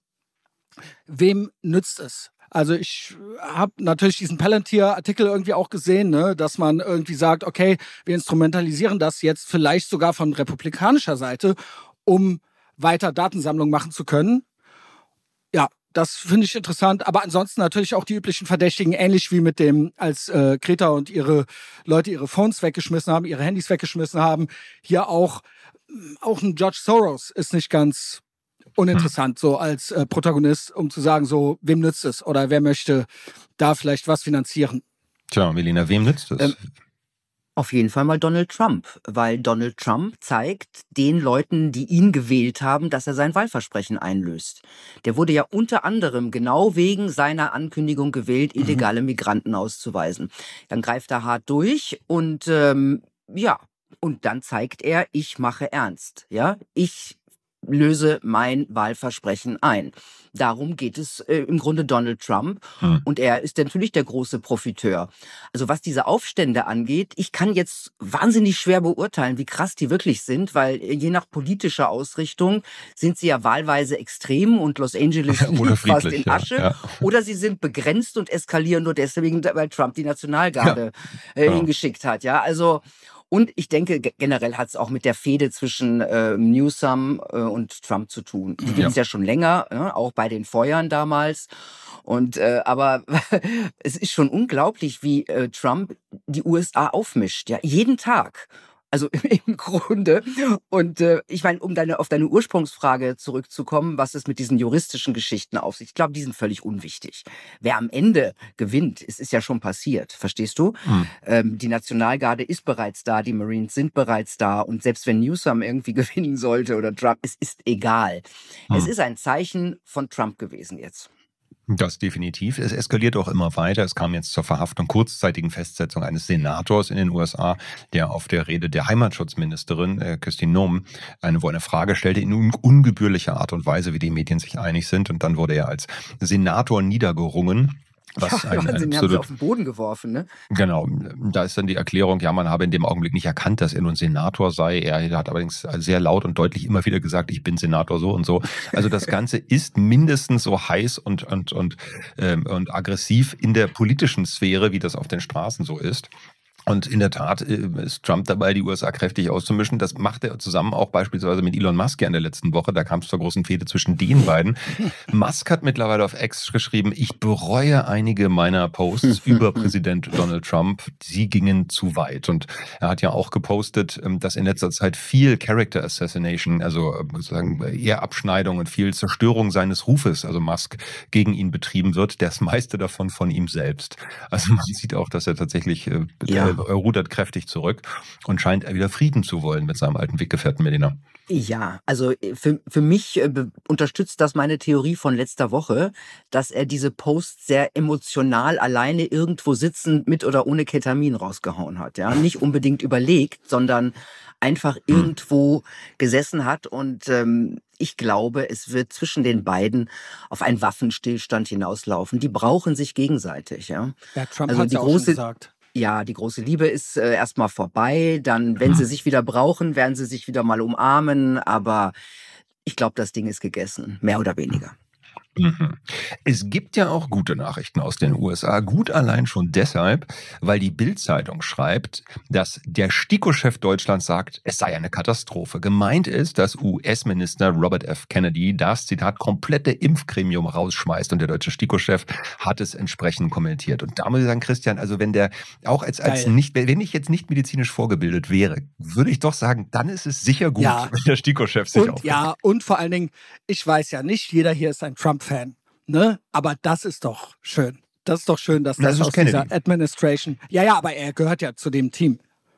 wem nützt es? Also ich habe natürlich diesen Palantir-Artikel irgendwie auch gesehen, ne, dass man irgendwie sagt, okay, wir instrumentalisieren das jetzt vielleicht sogar von republikanischer Seite, um weiter Datensammlung machen zu können. Ja, das finde ich interessant, aber ansonsten natürlich auch die üblichen Verdächtigen, ähnlich wie mit dem, als äh, Greta und ihre Leute ihre Phones weggeschmissen haben, ihre Handys weggeschmissen haben. Hier auch, auch ein George Soros ist nicht ganz uninteressant, so als äh, Protagonist, um zu sagen, so, wem nützt es oder wer möchte da vielleicht was finanzieren. Tja, Melina, wem nützt es? Ähm, Auf jeden Fall mal Donald Trump, weil Donald Trump zeigt den Leuten, die ihn gewählt haben, dass er sein Wahlversprechen einlöst. Der wurde ja unter anderem genau wegen seiner Ankündigung gewählt, illegale mhm. Migranten auszuweisen. Dann greift er hart durch und ähm, ja, und dann zeigt er, ich mache ernst. Ja, ich löse mein Wahlversprechen ein. Darum geht es äh, im Grunde Donald Trump. Hm. Und er ist natürlich der große Profiteur. Also was diese Aufstände angeht, ich kann jetzt wahnsinnig schwer beurteilen, wie krass die wirklich sind, weil je nach politischer Ausrichtung sind sie ja wahlweise extrem und Los Angeles liegt fast in Asche. Ja, ja. Oder sie sind begrenzt und eskalieren nur deswegen, weil Trump die Nationalgarde ja, äh, genau. hingeschickt hat. Ja, also und ich denke, generell hat es auch mit der Fehde zwischen äh, Newsom äh, und Trump zu tun. Die gibt es ja. ja schon länger, ne? Auch bei den Feuern damals. Und äh, aber es ist schon unglaublich, wie äh, Trump die U S A aufmischt, ja, jeden Tag. Also im Grunde. Und äh, ich meine, um deine, auf deine Ursprungsfrage zurückzukommen, was es mit diesen juristischen Geschichten auf sich, ich glaube, die sind völlig unwichtig. Wer am Ende gewinnt, es ist ja schon passiert, verstehst du? Hm. Ähm, die Nationalgarde ist bereits da, die Marines sind bereits da und selbst wenn Newsom irgendwie gewinnen sollte oder Trump, es ist egal. Hm. Es ist ein Zeichen von Trump gewesen jetzt. Das definitiv. Es eskaliert auch immer weiter. Es kam jetzt zur Verhaftung, kurzzeitigen Festsetzung eines Senators in den U S A, der auf der Rede der Heimatschutzministerin äh, Kristi Noem eine, wo eine Frage stellte in un ungebührlicher Art und Weise, wie die Medien sich einig sind. Und dann wurde er als Senator niedergerungen. Was ja, ein, Wahnsinn, ein die haben sie auf den Boden geworfen, ne? Genau, da ist dann die Erklärung, ja, man habe in dem Augenblick nicht erkannt, dass er nun Senator sei. Er hat allerdings sehr laut und deutlich immer wieder gesagt, ich bin Senator so und so. Also das Ganze ist mindestens so heiß und, und, und, ähm, und aggressiv in der politischen Sphäre, wie das auf den Straßen so ist. Und in der Tat ist Trump dabei, die U S A kräftig auszumischen. Das macht er zusammen auch beispielsweise mit Elon Musk ja in der letzten Woche. Da kam es zur großen Fehde zwischen den beiden. Musk hat mittlerweile auf X geschrieben, ich bereue einige meiner Posts über Präsident Donald Trump. Sie gingen zu weit. Und er hat ja auch gepostet, dass in letzter Zeit viel Character Assassination, also sozusagen Ehrabschneidung und viel Zerstörung seines Rufes, also Musk, gegen ihn betrieben wird. Das meiste davon von ihm selbst. Also man sieht auch, dass er tatsächlich ja. Er rudert kräftig zurück und scheint er wieder Frieden zu wollen mit seinem alten Weggefährten Melina. Ja, also für, für mich äh, unterstützt das meine Theorie von letzter Woche, dass er diese Posts sehr emotional alleine irgendwo sitzend mit oder ohne Ketamin rausgehauen hat. Ja, nicht unbedingt überlegt, sondern einfach irgendwo gesessen hat und ähm, ich glaube, es wird zwischen den beiden auf einen Waffenstillstand hinauslaufen. Die brauchen sich gegenseitig. Ja, ja Trump also hat die ja auch große, schon gesagt. Ja, die große Liebe ist äh, erstmal vorbei. Dann, wenn sie sich wieder brauchen, werden sie sich wieder mal umarmen. Aber ich glaube, das Ding ist gegessen, mehr oder weniger. Mhm. Es gibt ja auch gute Nachrichten aus den U S A. Gut allein schon deshalb, weil die Bild-Zeitung schreibt, dass der STIKO-Chef Deutschlands sagt, es sei eine Katastrophe. Gemeint ist, dass U S-Minister Robert F. Kennedy das, Zitat, komplette Impfgremium rausschmeißt. Und der deutsche STIKO-Chef hat es entsprechend kommentiert. Und da muss ich sagen, Christian, also wenn der auch als, als nicht, wenn ich jetzt nicht medizinisch vorgebildet wäre, würde ich doch sagen, dann ist es sicher gut, ja. wenn der STIKO-Chef sich und, aufregt. Ja, und vor allen Dingen, ich weiß ja nicht, jeder hier ist ein Trump Fan, ne? Aber das ist doch schön. Das ist doch schön, dass das, das aus Kennedy. Dieser Administration. Ja, ja, aber er gehört ja zu dem Team.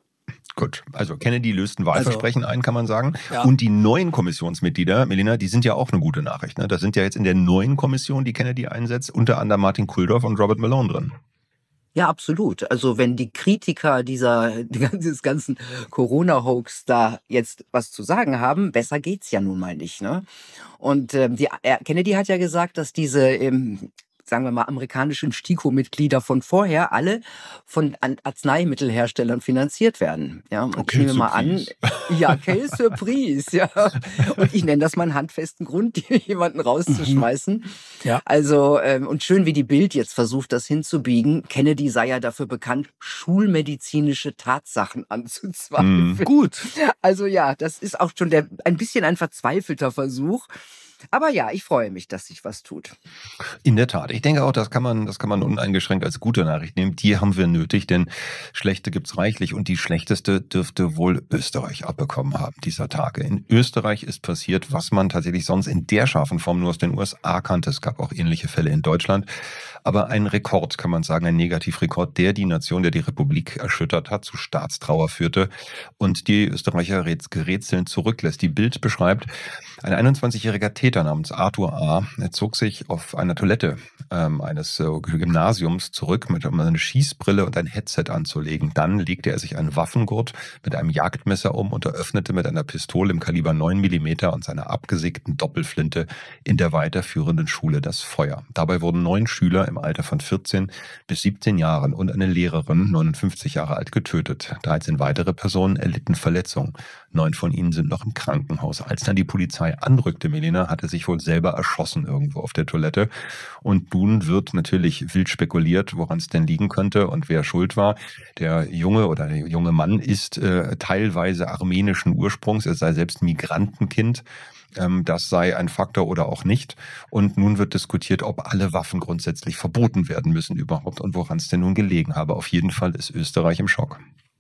Gut, also Kennedy löst ein Wahlversprechen also, ein, kann man sagen. Ja. Und die neuen Kommissionsmitglieder, Melina, die sind ja auch eine gute Nachricht. Ne? Da sind ja jetzt in der neuen Kommission, die Kennedy einsetzt, unter anderem Martin Kulldorff und Robert Malone drin. Ja, absolut. Also wenn die Kritiker dieser dieses ganzen Corona-Hoax da jetzt was zu sagen haben, besser geht's ja nun mal nicht, ne? Und ähm, die, äh, Kennedy hat ja gesagt, dass diese ähm, sagen wir mal, amerikanischen STIKO-Mitglieder von vorher alle von Arzneimittelherstellern finanziert werden. Ja, und okay, ich nehme mal an, ja, quelle surprise, ja. Und ich nenne das mal einen handfesten Grund, jemanden rauszuschmeißen. Mhm. Ja. Also, ähm, und schön, wie die Bild jetzt versucht, das hinzubiegen. Kennedy sei ja dafür bekannt, schulmedizinische Tatsachen anzuzweifeln. Mhm. Gut. Also ja, das ist auch schon der, ein bisschen ein verzweifelter Versuch. Aber ja, ich freue mich, dass sich was tut. In der Tat. Ich denke auch, das kann man, das kann man uneingeschränkt als gute Nachricht nehmen. Die haben wir nötig, denn schlechte gibt's reichlich und die schlechteste dürfte wohl Österreich abbekommen haben dieser Tage. In Österreich ist passiert, was man tatsächlich sonst in der scharfen Form nur aus den U S A kannte. Es gab auch ähnliche Fälle in Deutschland. Aber ein Rekord, kann man sagen, ein Negativrekord, der die Nation, der die Republik erschüttert hat, zu Staatstrauer führte und die Österreicher gerätselnd zurücklässt. Die Bild beschreibt, ein einundzwanzigjähriger Täter namens Arthur A. Er zog sich auf einer Toilette ähm, eines äh, Gymnasiums zurück, mit um eine Schießbrille und ein Headset anzulegen. Dann legte er sich einen Waffengurt mit einem Jagdmesser um und eröffnete mit einer Pistole im Kaliber neun Millimeter und seiner abgesägten Doppelflinte in der weiterführenden Schule das Feuer. Dabei wurden neun Schüler im Alter von vierzehn bis siebzehn Jahren und eine Lehrerin, neunundfünfzig Jahre alt, getötet. dreizehn weitere Personen erlitten Verletzungen. Neun von ihnen sind noch im Krankenhaus. Als dann die Polizei anrückte, Melina, hat er sich wohl selber erschossen irgendwo auf der Toilette. Und nun wird natürlich wild spekuliert, woran es denn liegen könnte und wer schuld war. Der Junge oder der junge Mann ist äh, teilweise armenischen Ursprungs. Er sei selbst Migrantenkind. Ähm, das sei ein Faktor oder auch nicht. Und nun wird diskutiert, ob alle Waffen grundsätzlich verboten werden müssen überhaupt und woran es denn nun gelegen habe. Auf jeden Fall ist Österreich im Schock.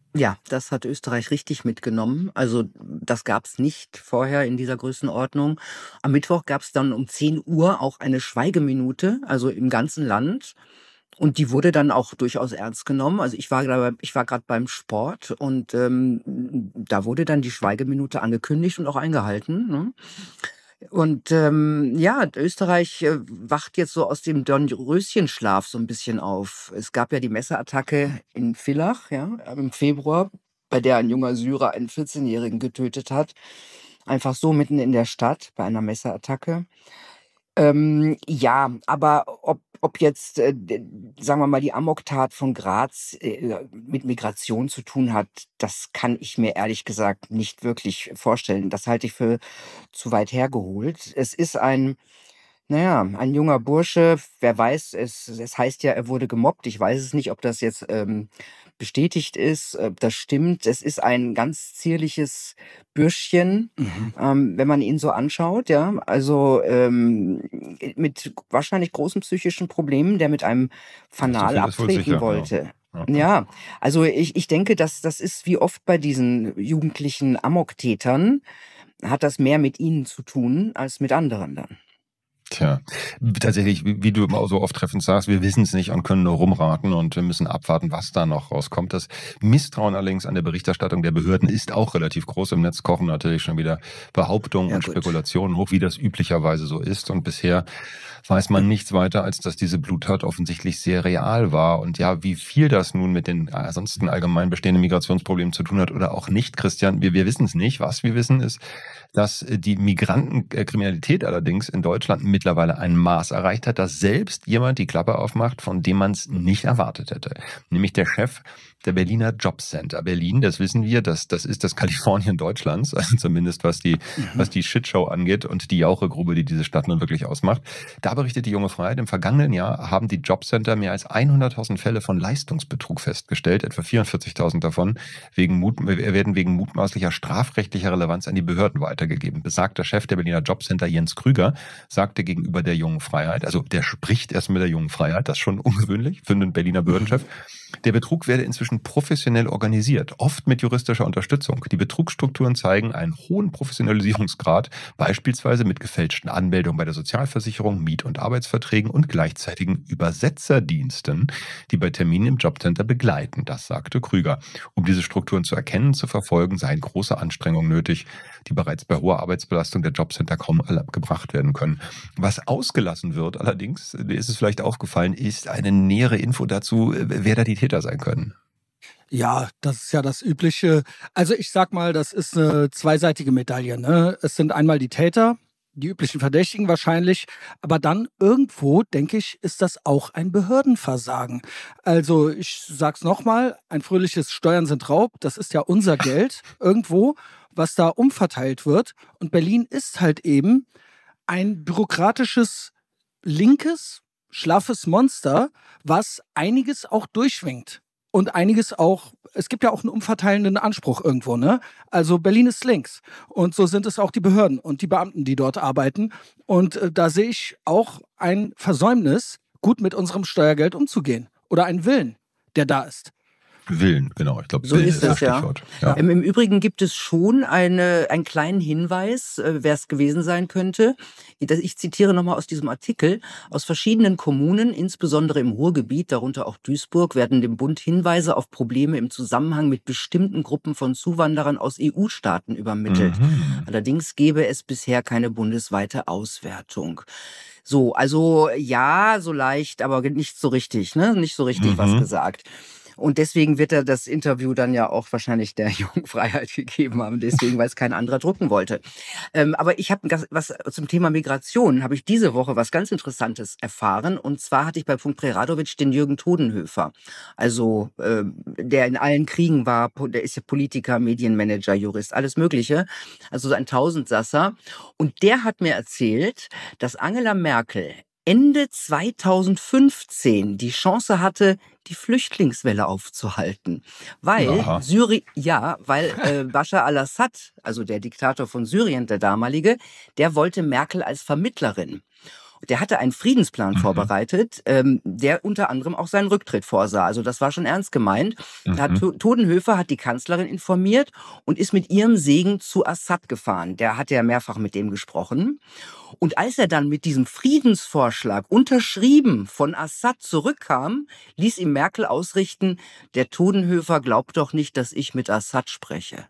Ja, das hat Österreich richtig mitgenommen. Also das gab es nicht vorher in dieser Größenordnung. Am Mittwoch gab es dann um zehn Uhr auch eine Schweigeminute, also im ganzen Land. Und die wurde dann auch durchaus ernst genommen. Also ich war gerade ich war gerade beim Sport und ähm, da wurde dann die Schweigeminute angekündigt und auch eingehalten. Ne? Und ähm, ja, Österreich äh, wacht jetzt so aus dem Dornröschenschlaf so ein bisschen auf. Es gab ja die Messerattacke in Villach, ja, im Februar, bei der ein junger Syrer einen vierzehnjährigen getötet hat. Einfach so mitten in der Stadt bei einer Messerattacke. Ähm, ja, aber ob, ob jetzt, äh, d- sagen wir mal, die Amoktat von Graz äh, mit Migration zu tun hat, das kann ich mir ehrlich gesagt nicht wirklich vorstellen. Das halte ich für zu weit hergeholt. Es ist ein, naja, ein junger Bursche, wer weiß, es, es heißt ja, er wurde gemobbt. Ich weiß es nicht, ob das jetzt ähm, bestätigt ist, ob das stimmt. Es ist ein ganz zierliches Bürschchen, Mhm. ähm, wenn man ihn so anschaut, ja. Also ähm, mit wahrscheinlich großen psychischen Problemen, der mit einem Ja, so Fanal viel ist wohl abtreten sicher, ja. wollte. Ja. Ja, also ich, ich denke, dass das ist wie oft bei diesen jugendlichen Amoktätern, hat das mehr mit ihnen zu tun als mit anderen dann. Tja, tatsächlich, wie, wie du immer so oft treffend sagst, wir wissen es nicht und können nur rumraten und wir müssen abwarten, was da noch rauskommt. Das Misstrauen allerdings an der Berichterstattung der Behörden ist auch relativ groß. Im Netz kochen natürlich schon wieder Behauptungen Ja, und gut. Spekulationen hoch, wie das üblicherweise so ist. Und bisher weiß man nichts weiter, als dass diese Bluttat offensichtlich sehr real war. Und ja, wie viel das nun mit den ansonsten allgemein bestehenden Migrationsproblemen zu tun hat oder auch nicht, Christian, wir, wir wissen es nicht. Was wir wissen ist, dass die Migrantenkriminalität allerdings in Deutschland mittlerweile ein Maß erreicht hat, dass selbst jemand die Klappe aufmacht, von dem man es nicht erwartet hätte. Nämlich der Chef der Berliner Jobcenter. Berlin, das wissen wir, das, das ist das Kalifornien Deutschlands, also zumindest was die, was die Shitshow angeht und die Jauchegrube, die diese Stadt nun wirklich ausmacht. Da berichtet die Junge Freiheit, im vergangenen Jahr haben die Jobcenter mehr als hunderttausend Fälle von Leistungsbetrug festgestellt, etwa vierundvierzigtausend davon wegen Mut, werden wegen mutmaßlicher strafrechtlicher Relevanz an die Behörden weitergegeben. Besagter Chef der Berliner Jobcenter, Jens Krüger, sagte gegenüber der Jungen Freiheit, also der spricht erst mit der Jungen Freiheit, das ist schon ungewöhnlich für einen Berliner Behördenchef, der Betrug werde inzwischen professionell organisiert, oft mit juristischer Unterstützung. Die Betrugsstrukturen zeigen einen hohen Professionalisierungsgrad, beispielsweise mit gefälschten Anmeldungen bei der Sozialversicherung, Miet- und Arbeitsverträgen und gleichzeitigen Übersetzerdiensten, die bei Terminen im Jobcenter begleiten. Das sagte Krüger. Um diese Strukturen zu erkennen und zu verfolgen, seien große Anstrengungen nötig, die bereits bei hoher Arbeitsbelastung der Jobcenter kaum gebracht werden können. Was ausgelassen wird, allerdings, ist es vielleicht aufgefallen, ist eine nähere Info dazu, wer da die Täter sein können. Ja, das ist ja das Übliche. Also ich sag mal, das ist eine zweiseitige Medaille. Ne? Es sind einmal die Täter, die üblichen Verdächtigen wahrscheinlich, aber dann irgendwo, denke ich, ist das auch ein Behördenversagen. Also ich sag's nochmal, ein fröhliches Steuern sind Raub, das ist ja unser Geld irgendwo, was da umverteilt wird. Und Berlin ist halt eben ein bürokratisches, linkes, schlaffes Monster, was einiges auch durchwinkt. Und einiges auch, es gibt ja auch einen umverteilenden Anspruch irgendwo, ne? Also Berlin ist links. Und so sind es auch die Behörden und die Beamten, die dort arbeiten. Und äh, da sehe ich auch ein Versäumnis, gut mit unserem Steuergeld umzugehen. Oder einen Willen, der da ist. Willen, genau. Ich glaube, So Willen ist ist das es, ja. Stichwort. Ja. Ähm, Im Übrigen gibt es schon eine, einen kleinen Hinweis, äh, wer es gewesen sein könnte. Das- Ich zitiere nochmal aus diesem Artikel. Aus verschiedenen Kommunen, insbesondere im Ruhrgebiet, darunter auch Duisburg, werden dem Bund Hinweise auf Probleme im Zusammenhang mit bestimmten Gruppen von Zuwanderern aus E U-Staaten übermittelt. Mhm. Allerdings gäbe es bisher keine bundesweite Auswertung. So, also ja, so leicht, aber nicht so richtig, ne? Nicht so richtig was Mhm. gesagt. Und deswegen wird er das Interview dann ja auch wahrscheinlich der Jungen Freiheit gegeben haben. Deswegen, weil es kein anderer drucken wollte. Ähm, aber ich habe was zum Thema Migration, habe ich diese Woche was ganz Interessantes erfahren. Und zwar hatte ich bei Punkt Preradovic den Jürgen Todenhöfer. Also, äh, der in allen Kriegen war, po- der ist ja Politiker, Medienmanager, Jurist, alles Mögliche. Also so ein Tausendsasser. Und der hat mir erzählt, dass Angela Merkel Ende zweitausendfünfzehn die Chance hatte, die Flüchtlingswelle aufzuhalten. Weil Aha. Syri ja, weil äh, Bashar al-Assad, also der Diktator von Syrien, der damalige, der wollte Merkel als Vermittlerin. Der hatte einen Friedensplan Mhm. vorbereitet, ähm, der unter anderem auch seinen Rücktritt vorsah. Also das war schon ernst gemeint. Da hat Mhm. To- Todenhöfer hat die Kanzlerin informiert und ist mit ihrem Segen zu Assad gefahren. Der hat ja mehrfach mit dem gesprochen. Und als er dann mit diesem Friedensvorschlag unterschrieben von Assad zurückkam, ließ ihm Merkel ausrichten, der Todenhöfer glaubt doch nicht, dass ich mit Assad spreche.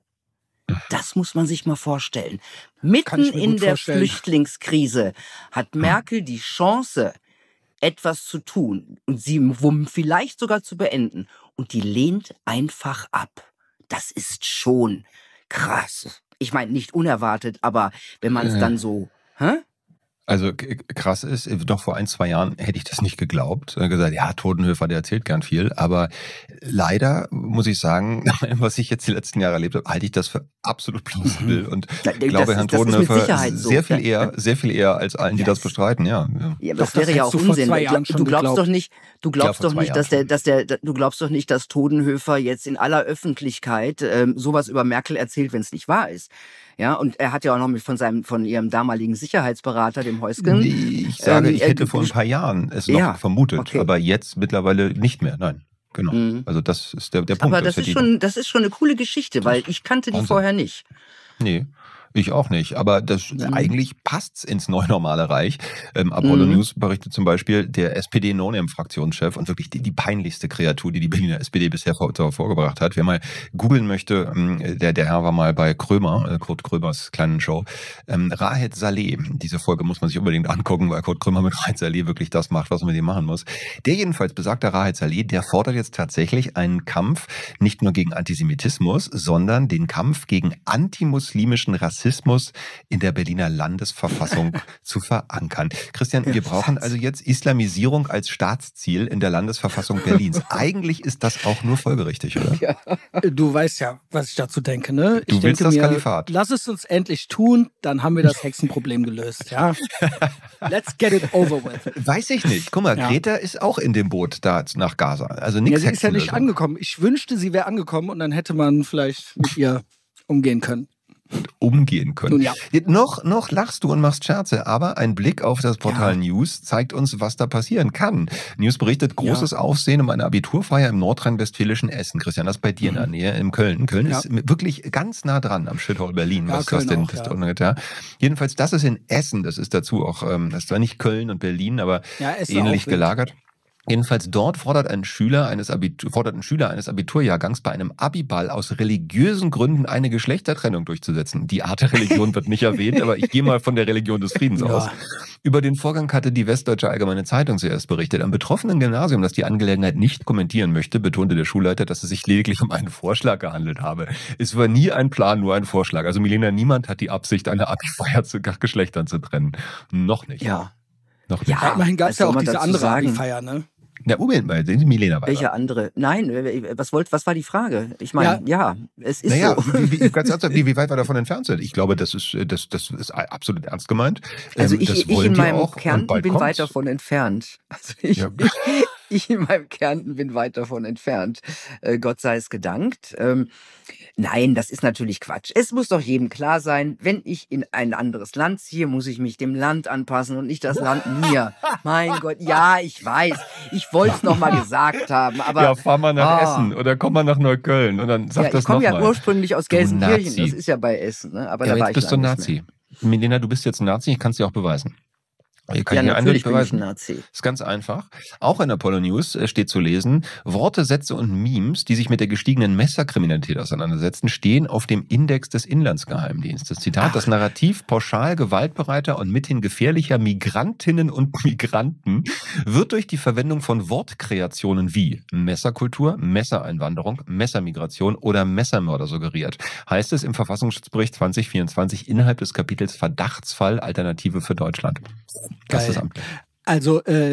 Das muss man sich mal vorstellen. Kann Mitten ich mir in gut der vorstellen. Flüchtlingskrise hat Merkel die Chance, etwas zu tun und sie wom- vielleicht sogar zu beenden. Und die lehnt einfach ab. Das ist schon krass. Ich meine, nicht unerwartet, aber wenn man es Äh. dann so... Hä? Also k- krass ist, äh, noch vor ein, zwei Jahren hätte ich das nicht geglaubt. Äh, gesagt, ja, Todenhöfer, der erzählt gern viel. Aber leider muss ich sagen, was ich jetzt die letzten Jahre erlebt habe, halte ich das für absolut plausibel. Und Na, ich das glaube, ist- Herrn das ist mit Todenhöfer Sicherheit so. sehr viel Ja. eher, sehr viel eher als allen, die Ja, das es- bestreiten. Ja, ja. Ja, aber Doch, das wäre das ja hättest auch du vor Unsinn. zwei Gla- Jahren schon Du glaubst geglaubt. doch nicht, du glaubst vor doch zwei nicht, Jahren dass der, schon. dass der, du glaubst doch nicht, dass Todenhöfer jetzt in aller Öffentlichkeit ähm, sowas über Merkel erzählt, wenn es nicht wahr ist. Ja, und er hat ja auch noch mit von seinem, von ihrem damaligen Sicherheitsberater, dem Heusgen. Nee, ich sage, ähm, ich äh, hätte vor ein ges- paar Jahren es noch Ja, vermutet, okay. aber jetzt mittlerweile nicht mehr. Nein, genau. Mhm. Also das ist der, der Punkt. Aber das ist hätte ich schon, das ist schon eine coole Geschichte, weil ich kannte die Wahnsinn. vorher nicht. Nee, ich auch nicht. Aber das Mhm. eigentlich passt's ins neunormale Reich. Ähm, Apollo Mhm. News berichtet zum Beispiel, der S P D-No-Name-Fraktionschef und wirklich die, die peinlichste Kreatur, die die Berliner S P D bisher vor, vorgebracht hat. Wer mal googeln möchte, ähm, der, der Herr war mal bei Krömer, äh, Kurt Krömers kleinen Show. Ähm, Rahed Saleh, diese Folge muss man sich unbedingt angucken, weil Kurt Krömer mit Rahed Saleh wirklich das macht, was man mit ihm machen muss. Der jedenfalls, besagter Rahed Saleh, der fordert jetzt tatsächlich einen Kampf nicht nur gegen Antisemitismus, sondern den Kampf gegen antimuslimischen Rassismus in der Berliner Landesverfassung zu verankern. Christian, wir brauchen also jetzt Islamisierung als Staatsziel in der Landesverfassung Berlins. Eigentlich ist das auch nur folgerichtig, oder? Ja. Du weißt ja, was ich dazu denke, ne? Du ich willst denke das mir, Kalifat. lass es uns endlich tun, dann haben wir das Hexenproblem gelöst, ja? Let's get it over with. Weiß ich nicht. Guck mal, Ja. Greta ist auch in dem Boot da nach Gaza. Also Ja, nichts sie ist ja nicht Hexenlösung. angekommen. Ich wünschte, sie wäre angekommen und dann hätte man vielleicht mit ihr umgehen können. umgehen können. Nun ja. Noch, noch lachst du und machst Scherze, aber ein Blick auf das Portal Ja. News zeigt uns, was da passieren kann. News berichtet großes Aufsehen um eine Abiturfeier im nordrhein-westfälischen Essen. Christian, das ist bei dir in der Nähe, in Köln. Köln Ja. ist wirklich ganz nah dran am Shithole Berlin, Ja, was Köln das denn auch, das ja. angeht, ja. Jedenfalls, das ist in Essen, das ist dazu auch, ähm, das ist zwar nicht Köln und Berlin, aber Ja, Essen ähnlich auch wild. gelagert. Jedenfalls dort fordert ein Schüler eines Abitur, fordert ein Schüler eines Abiturjahrgangs bei einem Abiball aus religiösen Gründen eine Geschlechtertrennung durchzusetzen. Die Art der Religion wird nicht erwähnt, aber ich gehe mal von der Religion des Friedens Ja. aus. Über den Vorgang hatte die Westdeutsche Allgemeine Zeitung zuerst berichtet. Am betroffenen Gymnasium, das die Angelegenheit nicht kommentieren möchte, betonte der Schulleiter, dass es sich lediglich um einen Vorschlag gehandelt habe. Es war nie ein Plan, nur ein Vorschlag. Also Milena, niemand hat die Absicht, eine Abifeier zu Geschlechtern zu trennen. Noch nicht. Ja. Noch nicht. Ja. Ja, immerhin gab es was ja soll auch man diese dazu andere sagen? Abi-Feier, ne? Na, Moment mal, sehen Sie Milena weiter. Welche andere? Nein, äh, was wollt, was war die Frage? Ich meine, ja. es ist Naja, so. wie, wie, ganz ernsthaft, wie, wie weit wir davon entfernt sind. Ich glaube, das ist, das, das ist absolut ernst gemeint. Also Ähm, ich, das ich wollen in die meinem auch und Kärnten bald bin kommt's. weit davon entfernt. Also ich, Ja. ich, ich in meinem Kärnten bin weit davon entfernt. Äh, Gott sei es gedankt. Ähm, nein, das ist natürlich Quatsch. Es muss doch jedem klar sein, wenn ich in ein anderes Land ziehe, muss ich mich dem Land anpassen und nicht das Land mir. Mein Gott, ja, ich weiß. Ich wollte es nochmal gesagt haben, aber Ja, fahr mal nach Ah. Essen oder komm mal nach Neukölln und dann sag ja, das ich komme ja nochmal. ursprünglich aus Du Gelsenkirchen. Nazi. Das ist ja bei Essen, ne? Aber Ja, da war jetzt ich bist du lange nicht mehr. Nazi. Milena, du bist jetzt ein Nazi, ich kann es dir auch beweisen. Ich kann Ja, hier eindeutig natürlich bin ich beweisen. ein Nazi. Ist ganz einfach. Auch in Apollo News äh, steht zu lesen, Worte, Sätze und Memes, die sich mit der gestiegenen Messerkriminalität auseinandersetzen, stehen auf dem Index des Inlandsgeheimdienstes. Zitat, das Narrativ pauschal gewaltbereiter und mithin gefährlicher Migrantinnen und Migranten wird durch die Verwendung von Wortkreationen wie Messerkultur, Messereinwanderung, Messermigration oder Messermörder suggeriert. Heißt es im Verfassungsschutzbericht zwanzig vierundzwanzig innerhalb des Kapitels Verdachtsfall Alternative für Deutschland. Das ist Geil. amtlich. Also, äh,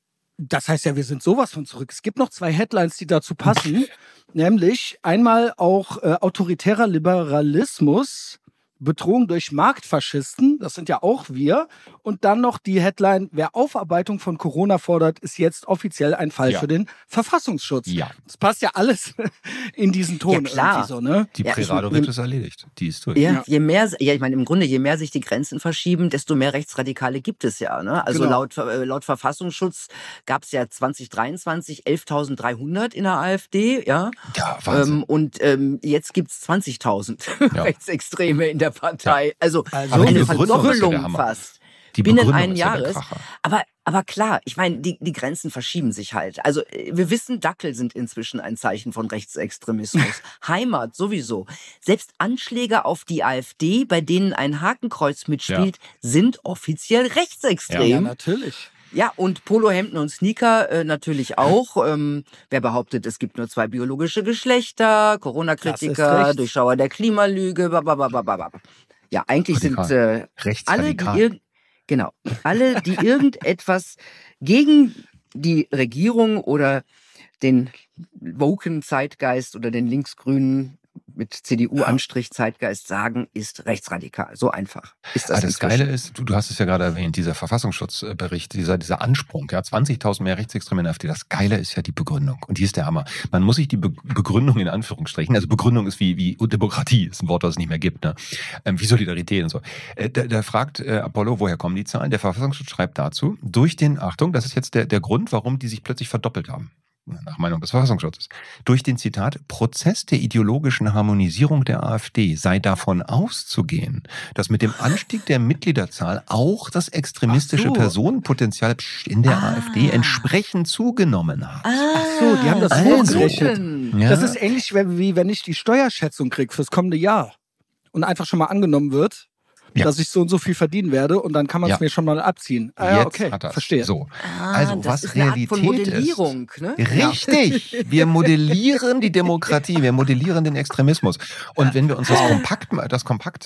das heißt ja, wir sind sowas von zurück. Es gibt noch zwei Headlines, die dazu passen. Nämlich einmal auch äh, autoritärer Liberalismus Bedrohung durch Marktfaschisten, das sind ja auch wir. Und dann noch die Headline, wer Aufarbeitung von Corona fordert, ist jetzt offiziell ein Fall Ja. für den Verfassungsschutz. Ja. Das passt ja alles in diesen Ton Ja, klar. irgendwie so, ne? Die Ja, ich- Preradovic ist erledigt. Die ist durch. Ja, Ja. je mehr, ja, ich meine, im Grunde, je mehr sich die Grenzen verschieben, desto mehr Rechtsradikale gibt es ja. Ne? Also Genau. laut, äh, laut Verfassungsschutz gab es ja zwanzig dreiundzwanzig elftausenddreihundert in der AfD, ja. Ja, Wahnsinn. Ähm, und ähm, jetzt gibt es zwanzigtausend Ja. Rechtsextreme in der Partei. Also, Also Aber die eine Begründung ist ja der Verdoppelung Hammer. fast. Die binnen Begründung einen ist ja der Jahres. Kracher. Aber, aber klar, ich meine, die, die Grenzen verschieben sich halt. Also äh, wir wissen, Dackel sind inzwischen ein Zeichen von Rechtsextremismus. Heimat sowieso. Selbst Anschläge auf die AfD, bei denen ein Hakenkreuz mitspielt, sind offiziell rechtsextrem. Ja, natürlich. Ja, und Polohemden und Sneaker äh, natürlich auch. Ähm, wer behauptet, es gibt nur zwei biologische Geschlechter, Das ist Corona-Kritiker, recht. Durchschauer der Klimalüge, bababababab. Ja, eigentlich sind Radikal. äh, alle, die Rechtsradikal. irg genau, alle, die irgendetwas gegen die Regierung oder den woken Zeitgeist oder den linksgrünen mit C D U-Anstrich-Zeitgeist sagen, ist rechtsradikal. So einfach ist das. Aber das inzwischen. Geile ist, du, du hast es ja gerade erwähnt, dieser Verfassungsschutzbericht, dieser, dieser Ansprung, ja, zwanzigtausend mehr Rechtsextreme in der AfD. Das Geile ist ja die Begründung. Und die ist der Hammer. Man muss sich die Be Begründung in Anführungsstrichen, also Begründung ist wie, wie Demokratie, ist ein Wort, das es nicht mehr gibt, ne? Ähm, wie Solidarität und so. Äh, da, da fragt äh, Apollo, woher kommen die Zahlen? Der Verfassungsschutz schreibt dazu, durch den, Achtung, das ist jetzt der, der Grund, warum die sich plötzlich verdoppelt haben. Nach Meinung des Verfassungsschutzes. Durch den Zitat Prozess der ideologischen Harmonisierung der AfD sei davon auszugehen, dass mit dem Anstieg der Mitgliederzahl auch das extremistische Ach so. Personenpotenzial in der Ah. AfD entsprechend zugenommen hat. Ach so, die haben das hochgerechnet. Das Ja. ist ähnlich wie wie wenn ich die Steuerschätzung kriege fürs kommende Jahr und einfach schon mal angenommen wird, Ja. dass ich so und so viel verdienen werde und dann kann man es Ja. mir schon mal abziehen. Ah, ja, Jetzt okay, hat er's. verstehe. So. Ah, Also, das was ist eine Art Realität von Modellierung, ist. ne? Richtig. Wir modellieren die Demokratie, wir modellieren den Extremismus. Und wenn wir uns das Kompakt, das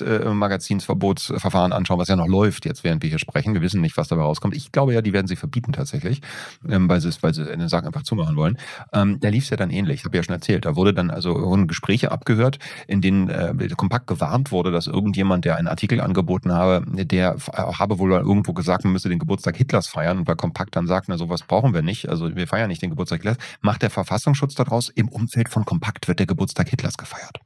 Kompakt-Magazinsverbotsverfahren anschauen, was ja noch läuft jetzt, während wir hier sprechen, wir wissen nicht, was dabei rauskommt. Ich glaube ja, die werden sie verbieten tatsächlich, ähm, weil sie es, weil sie eine Sache einfach zumachen wollen. Ähm, da lief es ja dann ähnlich. Ich habe ja schon erzählt. Da wurde dann also wurden Gespräche abgehört, in denen äh, Kompakt gewarnt wurde, dass irgendjemand, der einen Artikel angeboten habe, der habe wohl irgendwo gesagt, man müsse den Geburtstag Hitlers feiern, und weil Kompakt dann sagt, na sowas brauchen wir nicht, also wir feiern nicht den Geburtstag Hitlers, macht der Verfassungsschutz daraus, im Umfeld von Kompakt wird der Geburtstag Hitlers gefeiert.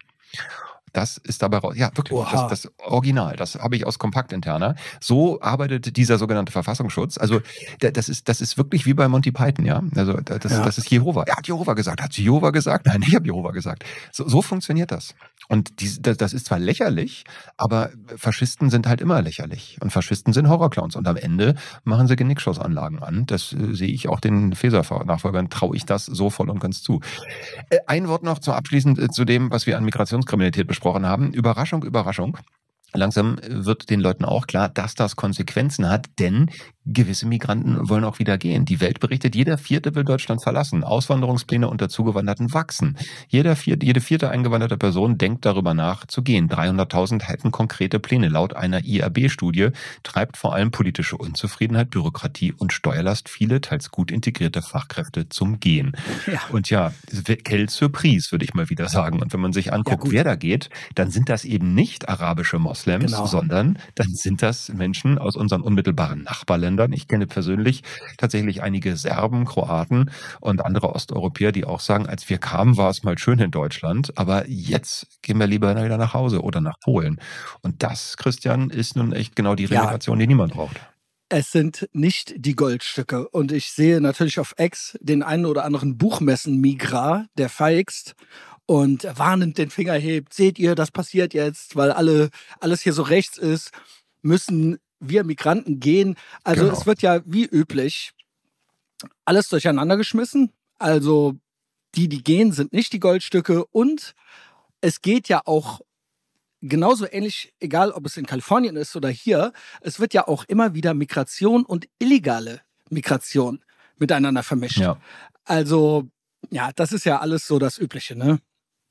Das ist dabei raus. Ja, wirklich. Oha. Das, das Original. Das habe ich aus Kompakt interner. So arbeitet dieser sogenannte Verfassungsschutz. Also da- das ist, das ist wirklich wie bei Monty Python, ja. Also da- das, Ja. das ist Jehova. Er hat Jehova gesagt. Hat Jehova gesagt? Nein, ich habe Jehova gesagt. So, so funktioniert das. Und die, das, das ist zwar lächerlich, aber Faschisten sind halt immer lächerlich. Und Faschisten sind Horrorclowns. Und am Ende machen sie Genickschussanlagen an. Das äh, sehe ich auch den Feser-Nachfolgern, traue ich das so voll und ganz zu. Äh, ein Wort noch zum abschließend äh, zu dem, was wir an Migrationskriminalität besprochen haben. Überraschung, Überraschung. Langsam wird den Leuten auch klar, dass das Konsequenzen hat, denn gewisse Migranten wollen auch wieder gehen. Die Welt berichtet, jeder Vierte will Deutschland verlassen. Auswanderungspläne unter Zugewanderten wachsen. Jeder vierte, jede vierte eingewanderte Person denkt darüber nach, zu gehen. dreihunderttausend hätten konkrete Pläne. Laut einer I A B-Studie treibt vor allem politische Unzufriedenheit, Bürokratie und Steuerlast viele, teils gut integrierte Fachkräfte zum Gehen. Ja. Und ja, quelle surprise, würde ich mal wieder sagen. Und wenn man sich anguckt, gut. wer da geht, dann sind das eben nicht arabische Moslems, Genau. sondern dann sind das Menschen aus unseren unmittelbaren Nachbarländern. Ich kenne persönlich tatsächlich einige Serben, Kroaten und andere Osteuropäer, die auch sagen, als wir kamen, war es mal schön in Deutschland, aber jetzt gehen wir lieber wieder nach Hause oder nach Polen. Und das, Christian, ist nun echt genau die Ja. Remigration, die niemand braucht. Es sind nicht die Goldstücke. Und ich sehe natürlich auf X den einen oder anderen Buchmessen-Migra, der feixt und warnend den Finger hebt. Seht ihr, das passiert jetzt, weil alle, alles hier so rechts ist, müssen wir Migranten gehen. Also Genau. es wird ja wie üblich alles durcheinander geschmissen. Also die, die gehen, sind nicht die Goldstücke. Und es geht ja auch genauso ähnlich, egal ob es in Kalifornien ist oder hier, es wird ja auch immer wieder Migration und illegale Migration miteinander vermischt. Ja. Also, ja, das ist ja alles so das Übliche, ne?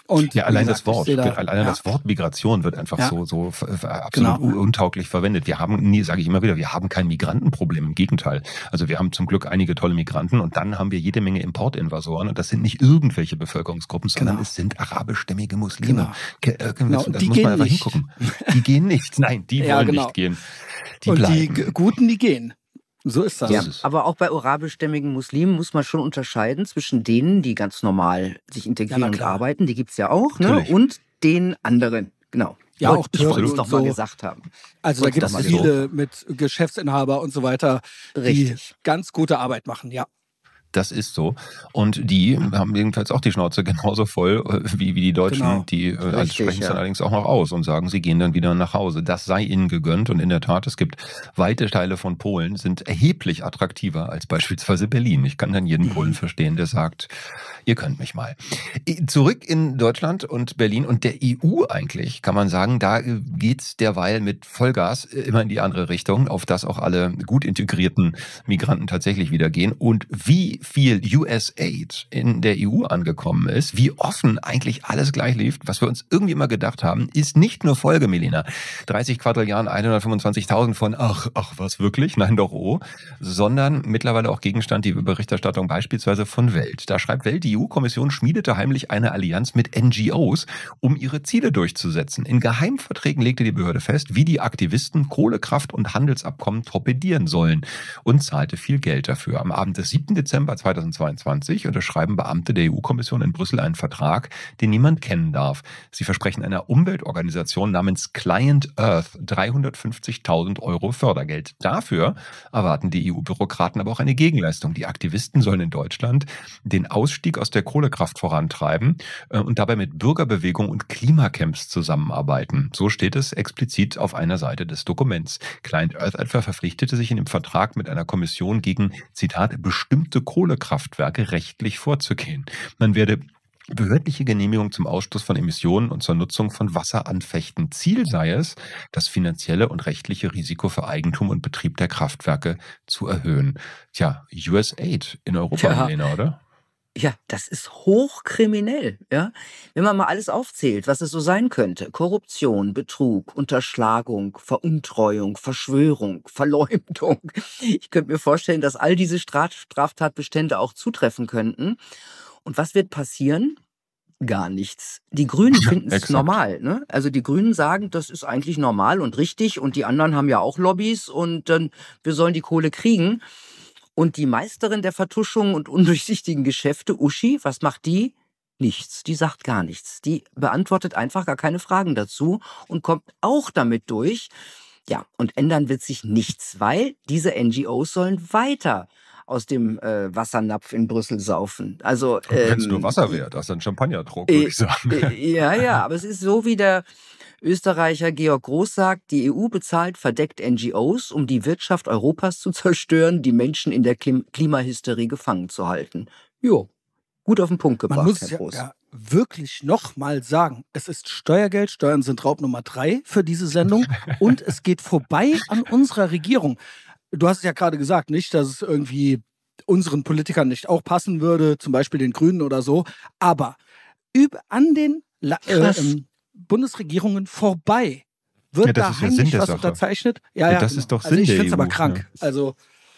Und ja, allein gesagt, das Wort, da, allein ja. das Wort Migration wird einfach ja. so, so absolut genau. untauglich verwendet. Wir haben, nie, sage ich immer wieder, wir haben kein Migrantenproblem, im Gegenteil. Also wir haben zum Glück einige tolle Migranten und dann haben wir jede Menge Importinvasoren und das sind nicht irgendwelche Bevölkerungsgruppen, sondern genau. es sind arabischstämmige Muslime. Genau. Äh, genau. das Die muss gehen man einfach nicht. hingucken. Die gehen nicht. Nein, die ja, wollen genau. nicht gehen. Die und bleiben. die G- Guten, die gehen. So ist das. Ja, ist es. aber auch bei arabischstämmigen Muslimen muss man schon unterscheiden zwischen denen, die ganz normal sich integrieren Ja, na und klar. arbeiten, die gibt's ja auch, ne? Natürlich. Und den anderen, genau. Ja, Wollte auch ich wollte Türken es und doch mal so. gesagt haben. Also da Wollte ich gibt doch es mal viele mit Geschäftsinhaber und so weiter, Richtig. die ganz gute Arbeit machen, ja. Das ist so. Und die haben jedenfalls auch die Schnauze genauso voll äh, wie, wie die Deutschen. Genau. Die äh, also Richtig, sprechen es ja. dann allerdings auch noch aus und sagen, sie gehen dann wieder nach Hause. Das sei ihnen gegönnt. Und in der Tat, es gibt weite Teile von Polen, sind erheblich attraktiver als beispielsweise Berlin. Ich kann dann jeden Mhm. Polen verstehen, der sagt, ihr könnt mich mal. Zurück in Deutschland und Berlin und der E U eigentlich, kann man sagen, da geht's derweil mit Vollgas immer in die andere Richtung, auf das auch alle gut integrierten Migranten tatsächlich wieder gehen. Und wie viel U S Aid in der E U angekommen ist, wie offen eigentlich alles gleich lief, was wir uns irgendwie immer gedacht haben, ist nicht nur Folge, Melina. dreißig Quadrilliarden, hundertfünfundzwanzigtausend von ach, ach, was wirklich? Nein, doch, oh. Sondern mittlerweile auch Gegenstand die Berichterstattung beispielsweise von Welt. Da schreibt Welt, die E U-Kommission schmiedete heimlich eine Allianz mit N G Os, um ihre Ziele durchzusetzen. In Geheimverträgen legte die Behörde fest, wie die Aktivisten Kohlekraft- und Handelsabkommen torpedieren sollen und zahlte viel Geld dafür. Am Abend des siebten Dezember zweitausendzweiundzwanzig unterschreiben Beamte der E U-Kommission in Brüssel einen Vertrag, den niemand kennen darf. Sie versprechen einer Umweltorganisation namens Client Earth dreihundertfünfzigtausend Euro Fördergeld. Dafür erwarten die E U-Bürokraten aber auch eine Gegenleistung. Die Aktivisten sollen in Deutschland den Ausstieg aus der Kohlekraft vorantreiben äh, und dabei mit Bürgerbewegungen und Klimacamps zusammenarbeiten. So steht es explizit auf einer Seite des Dokuments. Client Earth etwa verpflichtete sich in dem Vertrag mit einer Kommission gegen, Zitat, bestimmte Kohlekraftwerke rechtlich vorzugehen. Man werde behördliche Genehmigung zum Ausstoß von Emissionen und zur Nutzung von Wasser anfechten. Ziel sei es, das finanzielle und rechtliche Risiko für Eigentum und Betrieb der Kraftwerke zu erhöhen. Tja, U S Aid in Europa, Ja. Melina, oder? Ja, das ist hochkriminell, ja. Wenn man mal alles aufzählt, was es so sein könnte. Korruption, Betrug, Unterschlagung, Veruntreuung, Verschwörung, Verleumdung. Ich könnte mir vorstellen, dass all diese Straf- Straftatbestände auch zutreffen könnten. Und was wird passieren? Gar nichts. Die Grünen Ja, finden es exakt. normal, ne? Also die Grünen sagen, das ist eigentlich normal und richtig und die anderen haben ja auch Lobbys und dann wir sollen die Kohle kriegen. Und die Meisterin der Vertuschung und undurchsichtigen Geschäfte, Uschi, was macht die? Nichts. Die sagt gar nichts. Die beantwortet einfach gar keine Fragen dazu und kommt auch damit durch. Ja, und ändern wird sich nichts, weil diese N G Os sollen weiter aus dem äh, Wassernapf in Brüssel saufen. Also Wenn es ähm, nur Wasser wäre, das ist ein Champagnerdruck, äh, würde ich sagen. äh, ja, ja, aber es ist so, wie der Österreicher Georg Groß sagt, die E U bezahlt verdeckt N G Os, um die Wirtschaft Europas zu zerstören, die Menschen in der Klim- Klimahysterie gefangen zu halten. Jo, gut auf den Punkt Man gebracht, muss Herr ja, Groß. ja wirklich nochmal sagen, es ist Steuergeld, Steuern sind Raub Nummer drei für diese Sendung und es geht vorbei an unserer Regierung. Du hast es ja gerade gesagt, nicht, dass es irgendwie unseren Politikern nicht auch passen würde, zum Beispiel den Grünen oder so, aber über, an den La äh, Krass. ähm, Bundesregierungen vorbei wird Ja, das da ist ja heimlich Sinn der was Sache. unterzeichnet. Ja, Ja, ja, das genau. ist doch also Sinn ich der finde es E U, aber krank. ja. Also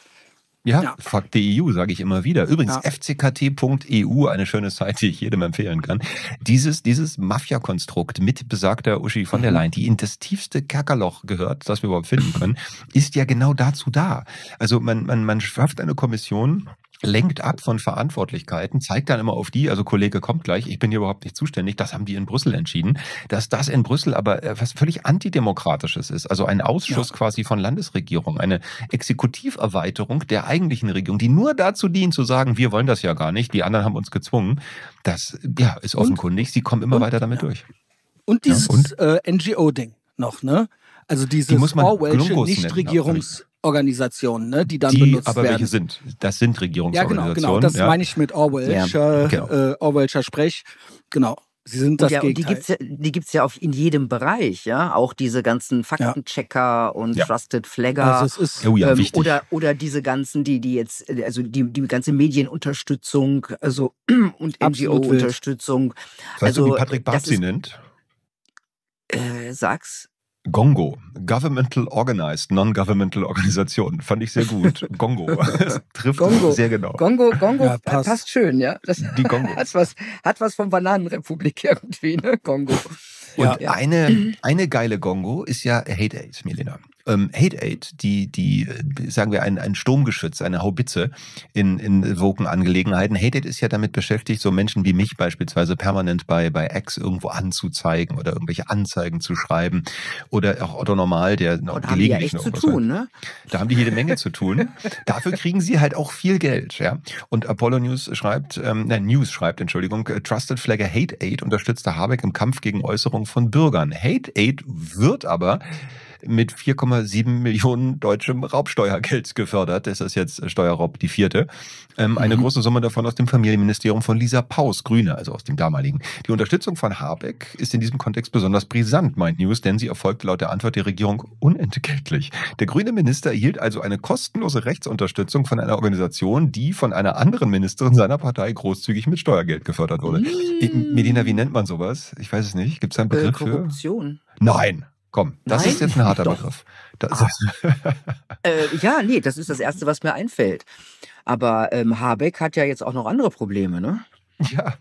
Ja, Ja. fuck die E U, sage ich immer wieder. Übrigens, Ja. f c k t punkt e u, eine schöne Seite, die ich jedem empfehlen kann. Dieses, dieses Mafia-Konstrukt mit besagter Uschi von der Mhm. Leyen, die in das tiefste Kerkerloch gehört, das wir überhaupt finden können, ist ja genau dazu da. Also man, man, man schafft eine Kommission, lenkt ab von Verantwortlichkeiten, zeigt dann immer auf die, also Kollege kommt gleich, ich bin hier überhaupt nicht zuständig, das haben die in Brüssel entschieden, dass das in Brüssel aber äh, was völlig antidemokratisches ist, also ein Ausschuss Ja. quasi von Landesregierung, eine Exekutiverweiterung der eigentlichen Regierung, die nur dazu dient zu sagen, wir wollen das ja gar nicht, die anderen haben uns gezwungen, das ja, ist Und- offenkundig, sie kommen immer und- weiter damit ja. durch. Und Ja, dieses und? äh, N G O-Ding noch, ne? Also dieses muss man Orwellsche Glunkos nennen, Nichtregierungsorganisationen, ne? Die dann Die benutzt aber werden. welche sind? Das sind Ja, genau, Regierungsorganisationen. genau. Das ja. meine ich mit Orwellscher, Genau. äh, Orwellscher Sprech. Genau. Sie sind Und, das ja, und die Gegenteil. gibt's ja, die gibt's ja auf in jedem Bereich, ja. Auch diese ganzen Faktenchecker und Ja. Trusted Flagger. Also es ist Oh ja, ähm, wichtig. oder, oder diese ganzen, die, die jetzt, also die, die ganze Medienunterstützung, also und Absolut wild. N G O-Unterstützung. Weißt du, wie Also Patrick Barth das sie ist, nennt? äh, sag's. Gongo. Governmental Organized, Non-Governmental Organisation. Fand ich sehr gut. Gongo. Das trifft Gongo. sehr genau. Gongo, Gongo Ja, äh, passt. passt schön, ja. Das Die Gongos. hat was, hat was von Bananenrepublik irgendwie, ne? Gongo. Und Ja. eine, eine geile Gongo ist ja Hate Aid, Milena. Ähm, Hate Aid, die, die, äh, sagen wir, ein, ein Sturmgeschütz, eine Haubitze in, in woken Angelegenheiten. Hate Aid ist ja damit beschäftigt, so Menschen wie mich beispielsweise permanent bei, bei X irgendwo anzuzeigen oder irgendwelche Anzeigen zu schreiben. Oder auch Otto Normal, der noch Und haben die ja gelegentlich echt noch zu was tun, sagt. ne? Da haben die jede Menge zu tun. Dafür kriegen sie halt auch viel Geld, ja. Und Apollo News schreibt, ähm, nein, News schreibt, Entschuldigung, Trusted Flagger Hate Aid unterstützte Habeck im Kampf gegen Äußerungen von Bürgern. Hate Aid wird aber mit vier Komma sieben Millionen deutschem Raubsteuergeld gefördert. Das ist jetzt Steuerraub die vierte. Ähm, eine Mhm. große Summe davon aus dem Familienministerium von Lisa Paus, Grüne, also aus dem damaligen. Die Unterstützung von Habeck ist in diesem Kontext besonders brisant, meint News, denn sie erfolgte laut der Antwort der Regierung unentgeltlich. Der grüne Minister erhielt also eine kostenlose Rechtsunterstützung von einer Organisation, die von einer anderen Ministerin seiner Partei großzügig mit Steuergeld gefördert wurde. Ich- Medina, wie nennt man sowas? Ich weiß es nicht. Gibt es einen Äh, Begriff für? Korruption. Nein. Komm, das Nein? ist jetzt ein harter Doch. Begriff. Das Ah. ist, Äh, ja, nee, das ist das Erste, was mir einfällt. Aber ähm, Habeck hat ja jetzt auch noch andere Probleme, ne? ja,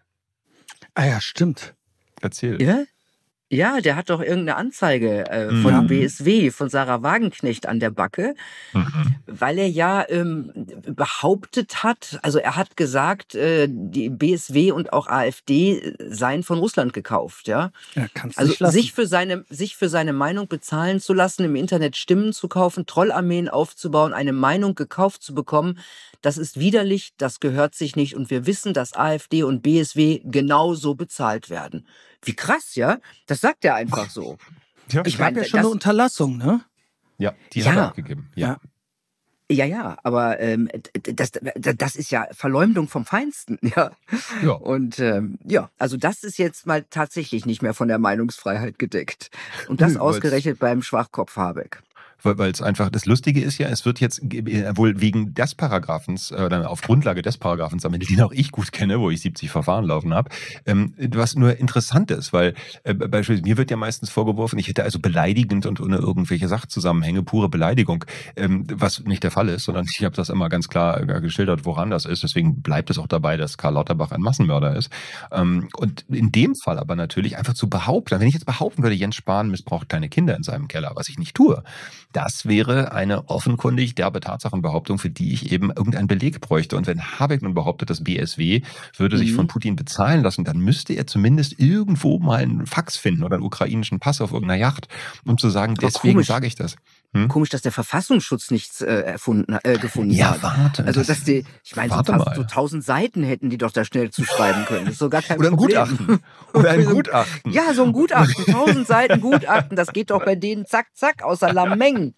Ah ja, stimmt. erzähl. Ja? Ja, der hat doch irgendeine Anzeige äh, von Ja. dem B S W, von Sarah Wagenknecht an der Backe, Mhm. weil er ja ähm, behauptet hat, also er hat gesagt, äh, die B S W und auch AfD seien von Russland gekauft, ja. Ja, kannst Also nicht lassen. sich für seine sich für seine Meinung bezahlen zu lassen, im Internet Stimmen zu kaufen, Trollarmeen aufzubauen, eine Meinung gekauft zu bekommen, das ist widerlich, das gehört sich nicht und wir wissen, dass AfD und B S W genauso bezahlt werden. Wie krass, ja? Das sagt er einfach so. Ja, Ich Ich meine meine, ja schon das- eine Unterlassung, ne? ja, die Ja. hat er abgegeben. Ja. Ja, ja, aber ähm, d- das, das ist ja Verleumdung vom Feinsten, ja. Ja. Und ähm, ja, also das ist jetzt mal tatsächlich nicht mehr von der Meinungsfreiheit gedeckt. Und das Nö, weil's- ausgerechnet beim Schwachkopf Habeck. Weil weil es einfach, das Lustige ist ja, es wird jetzt äh, wohl wegen des Paragraphens, äh, oder auf Grundlage des Paragraphens, den auch ich gut kenne, wo ich siebzig Verfahren laufen habe, ähm, was nur interessant ist, weil äh, beispielsweise mir wird ja meistens vorgeworfen, ich hätte also beleidigend und ohne irgendwelche Sachzusammenhänge, pure Beleidigung, ähm, was nicht der Fall ist, sondern ich habe das immer ganz klar äh, geschildert, woran das ist. Deswegen bleibt es auch dabei, dass Karl Lauterbach ein Massenmörder ist. Ähm, und in dem Fall aber natürlich einfach zu behaupten, wenn ich jetzt behaupten würde, Jens Spahn missbraucht kleine Kinder in seinem Keller, was ich nicht tue, das wäre eine offenkundig derbe Tatsachenbehauptung, für die ich eben irgendeinen Beleg bräuchte. Und wenn Habeck nun behauptet, das B S W würde sich Mhm. von Putin bezahlen lassen, dann müsste er zumindest irgendwo mal einen Fax finden oder einen ukrainischen Pass auf irgendeiner Yacht, um zu sagen, Aber deswegen komisch. sage ich das. Hm? Komisch, dass der Verfassungsschutz nichts äh, erfunden, äh, gefunden Ja, hat. warte. Also, das- dass die, ich meine, so, warte fast mal. so tausend Seiten hätten die doch da schnell zu schreiben können. Das ist so gar kein Oder ein Problem. Gutachten. Oder ein So- Gutachten. Ja, so ein Gutachten, tausend Seiten Gutachten, das geht doch bei denen zack, zack, außer Lameng.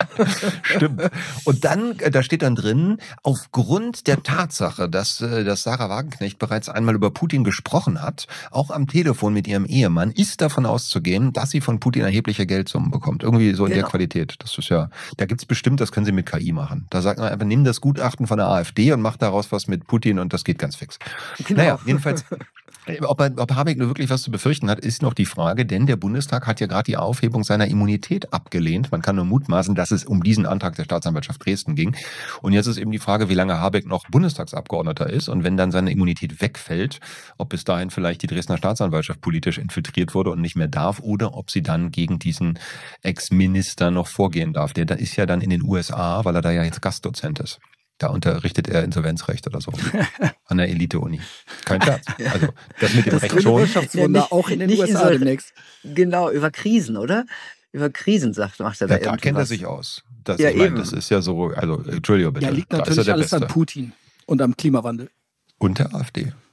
Stimmt. Und dann, äh, da steht dann drin, aufgrund der Tatsache, dass, äh, dass Sarah Wagenknecht bereits einmal über Putin gesprochen hat, auch am Telefon mit ihrem Ehemann, ist davon auszugehen, dass sie von Putin erhebliche Geldsummen bekommt. Irgendwie so in der Genau. Qualität. Das ist ja, da gibt's bestimmt, das können sie mit K I machen. Da sagt man einfach, nimm das Gutachten von der AfD und mach daraus was mit Putin und das geht ganz fix. Genau. Naja, jedenfalls, ob, er, ob Habeck nur wirklich was zu befürchten hat, ist noch die Frage, denn der Bundestag hat ja gerade die Aufhebung seiner Immunität abgelehnt. Man kann nur mutmaßen, dass es um diesen Antrag der Staatsanwaltschaft Dresden ging. Und jetzt ist eben die Frage, wie lange Habeck noch Bundestagsabgeordneter ist und wenn dann seine Immunität wegfällt, ob bis dahin vielleicht die Dresdner Staatsanwaltschaft politisch infiltriert wurde und nicht mehr darf oder ob sie dann gegen diesen Ex-Minister noch vorgehen darf. Der da ist ja dann in den U S A, weil er da ja jetzt Gastdozent ist. Da unterrichtet er Insolvenzrecht oder so. An der Elite-Uni. Kein Scherz. Also, das mit dem Das Recht grüne schon. Wirtschaftswunder Ja, nicht- auch in den nicht U S A Insol- demnächst. Genau, über Krisen, oder? Über Krisen sagt, macht er da Ja, da kennt er irgendwas. sich aus. Das, Ja, ich meine, eben. das ist ja so, also, Entschuldigung bitte. Ja, liegt da ist er natürlich der alles Beste. an Putin und am Klimawandel. Und der AfD.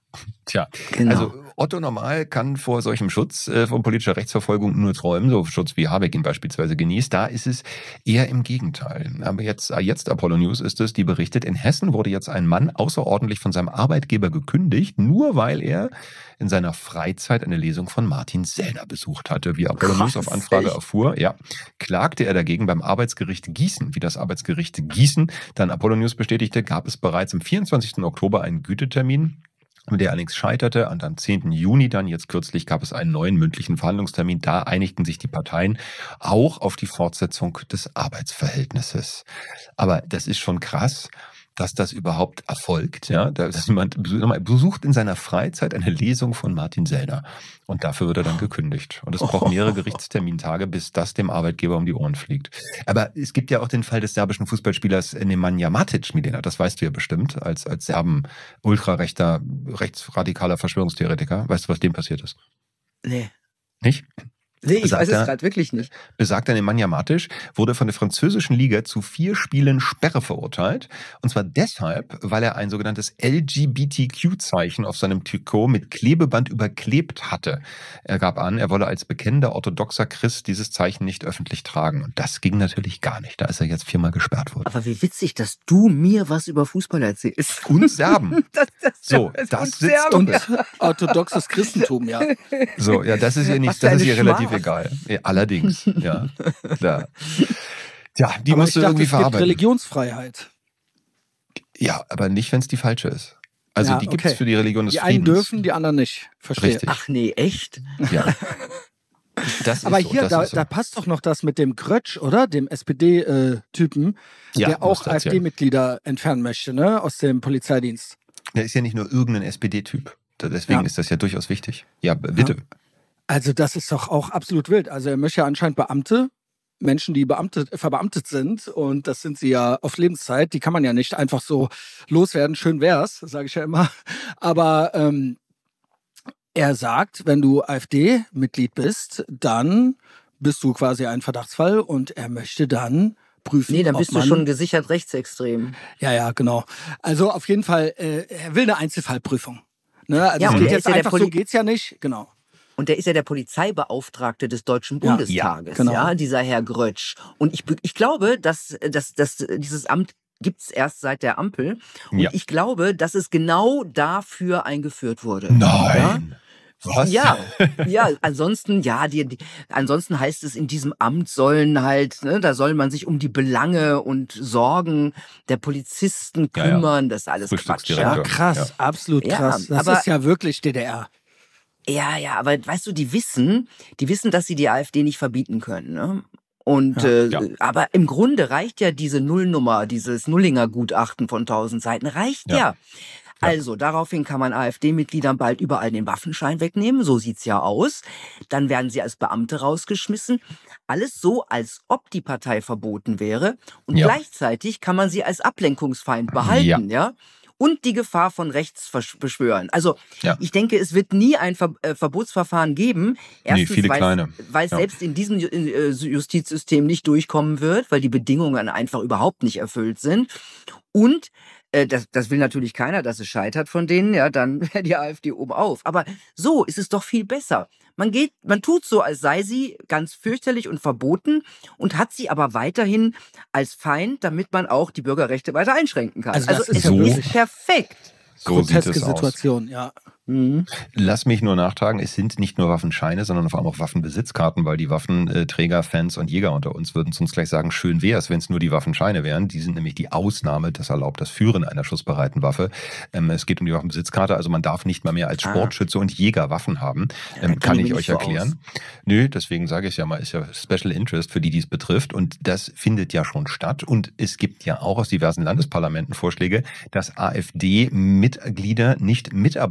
Tja, Genau. also Otto Normal kann vor solchem Schutz äh, von politischer Rechtsverfolgung nur träumen, so Schutz wie Habeck ihn beispielsweise genießt. Da ist es eher im Gegenteil. Aber jetzt, jetzt Apollo News ist es, die berichtet, in Hessen wurde jetzt ein Mann außerordentlich von seinem Arbeitgeber gekündigt, nur weil er in seiner Freizeit eine Lesung von Martin Sellner besucht hatte. Wie Apollo News auf Anfrage echt? erfuhr, ja, klagte er dagegen beim Arbeitsgericht Gießen. Wie das Arbeitsgericht Gießen dann Apollo News bestätigte, gab es bereits am vierundzwanzigsten Oktober einen Gütetermin, der allerdings scheiterte. Und am zehnten Juni dann, jetzt kürzlich, gab es einen neuen mündlichen Verhandlungstermin. Da einigten sich die Parteien auch auf die Fortsetzung des Arbeitsverhältnisses. Aber das ist schon krass, dass das überhaupt erfolgt. Ja, dass jemand besucht in seiner Freizeit eine Lesung von Martin Sellner und dafür wird er dann gekündigt. Und es braucht mehrere Gerichtstermintage, bis das dem Arbeitgeber um die Ohren fliegt. Aber es gibt ja auch den Fall des serbischen Fußballspielers Nemanja Matic, Milena, das weißt du ja bestimmt, als, als Serben ultrarechter, rechtsradikaler Verschwörungstheoretiker. Weißt du, was dem passiert ist? Nee. Nicht? Nee, ich Besagter- weiß es gerade wirklich nicht. Besagter Nemanja Matic wurde von der französischen Liga zu vier Spielen Sperre verurteilt. Und zwar deshalb, weil er ein sogenanntes L G B T Q-Zeichen auf seinem Trikot mit Klebeband überklebt hatte. Er gab an, er wolle als bekennender orthodoxer Christ dieses Zeichen nicht öffentlich tragen. Und das ging natürlich gar nicht. Da ist er jetzt viermal gesperrt worden. Aber wie witzig, dass du mir was über Fußball erzählst. Und Serben. Das, das, So, das, das und sitzt Serben. doppelt. Und orthodoxes Christentum, ja. So, ja, das ist ihr Was nicht, für das ist eine ihr relativ Schmach. egal. Ja, allerdings, ja. Klar. Ja, die Aber musst ich du dachte, irgendwie es gibt verarbeiten. Religionsfreiheit. Ja, aber nicht, wenn es die falsche ist. Also Ja, die gibt okay. es für die Religion des Die einen Friedens. dürfen, die anderen nicht. Verstehe. Richtig. Ach nee, echt? Ja. Das Aber ist so, hier, das da, ist so. da passt doch noch das mit dem Grötsch, oder? Dem S P D-Typen, Ja, der auch musst du erzählen. AfD-Mitglieder entfernen möchte, ne? Aus dem Polizeidienst. Der ist ja nicht nur irgendein S P D-Typ. Deswegen Ja. ist das ja durchaus wichtig. Ja, b- bitte. Also das ist doch auch absolut wild. Also er möchte ja anscheinend Beamte, Menschen, die beamtet, verbeamtet sind, und das sind sie ja auf Lebenszeit, die kann man ja nicht einfach so loswerden. Schön wär's, sage ich ja immer. Aber ähm, er sagt, wenn du AfD-Mitglied bist, dann bist du quasi ein Verdachtsfall, und er möchte dann prüfen, Nee, dann ob bist man, du schon gesichert rechtsextrem. Ja, ja, genau. Also auf jeden Fall, äh, er will eine Einzelfallprüfung. Ne? Also Ja, es und geht er jetzt ist ja der einfach so Poli- geht's ja nicht. Genau. Und der ist ja der Polizeibeauftragte des Deutschen Ja, Bundestages, ja, genau. ja, dieser Herr Grötsch. Und ich, ich glaube, dass, dass, dass dieses Amt gibt's erst seit der Ampel. Und Ja. ich glaube, dass es genau dafür eingeführt wurde. Nein. Was? Ja, ja, ansonsten, ja, die, die, ansonsten heißt es, in diesem Amt sollen halt, ne, da soll man sich um die Belange und Sorgen der Polizisten Ja, ja. kümmern, das ist alles Quatsch. Frühstücksdirektor. Ja? Krass, Ja. absolut Ja, krass. Das aber- ist ja wirklich D D R. Ja, ja, aber weißt du, die wissen, die wissen, dass sie die AfD nicht verbieten können, ne? Und Ja. äh, Ja. aber im Grunde reicht ja diese Nullnummer, dieses Nullinger Gutachten von tausend Seiten, reicht ja. Ja. Also, daraufhin kann man AfD-Mitgliedern bald überall den Waffenschein wegnehmen, so sieht's ja aus. Dann werden sie als Beamte rausgeschmissen. Alles so, als ob die Partei verboten wäre. Und Ja. gleichzeitig kann man sie als Ablenkungsfeind behalten, ja? Und die Gefahr von rechts versch- beschwören. Also, Ja. ich denke, es wird nie ein Ver äh, Verbotsverfahren geben. Erstens, viele weil kleine. weil es Ja. selbst in diesem Ju- äh, Justizsystem nicht durchkommen wird, weil die Bedingungen einfach überhaupt nicht erfüllt sind. Und äh, das, das will natürlich keiner, dass es scheitert von denen, ja, dann wäre die AfD oben auf. Aber so ist es doch viel besser. Man geht, man tut so, als sei sie ganz fürchterlich und verboten und hat sie aber weiterhin als Feind, damit man auch die Bürgerrechte weiter einschränken kann. Also Also, das ist es ja ist wirklich- perfekt. So sieht Groteske es aus. Situation, ja. Mhm. Lass mich nur nachtragen, es sind nicht nur Waffenscheine, sondern vor allem auch Waffenbesitzkarten, weil die Waffenträger, Fans und Jäger unter uns würden uns gleich sagen, schön wäre es, wenn es nur die Waffenscheine wären. Die sind nämlich die Ausnahme, das erlaubt das Führen einer schussbereiten Waffe. Ähm, es geht um die Waffenbesitzkarte, also man darf nicht mal mehr als Ah. Sportschütze und Jäger Waffen haben. Ja, ähm, da kann kenn ich ich mich euch nicht so erklären. Nö, deswegen sage ich ja mal, ist ja Special Interest für die, die es betrifft. Und das findet ja schon statt. Und es gibt ja auch aus diversen Landesparlamenten Vorschläge, dass AfD-Mitglieder nicht Mitarbeiter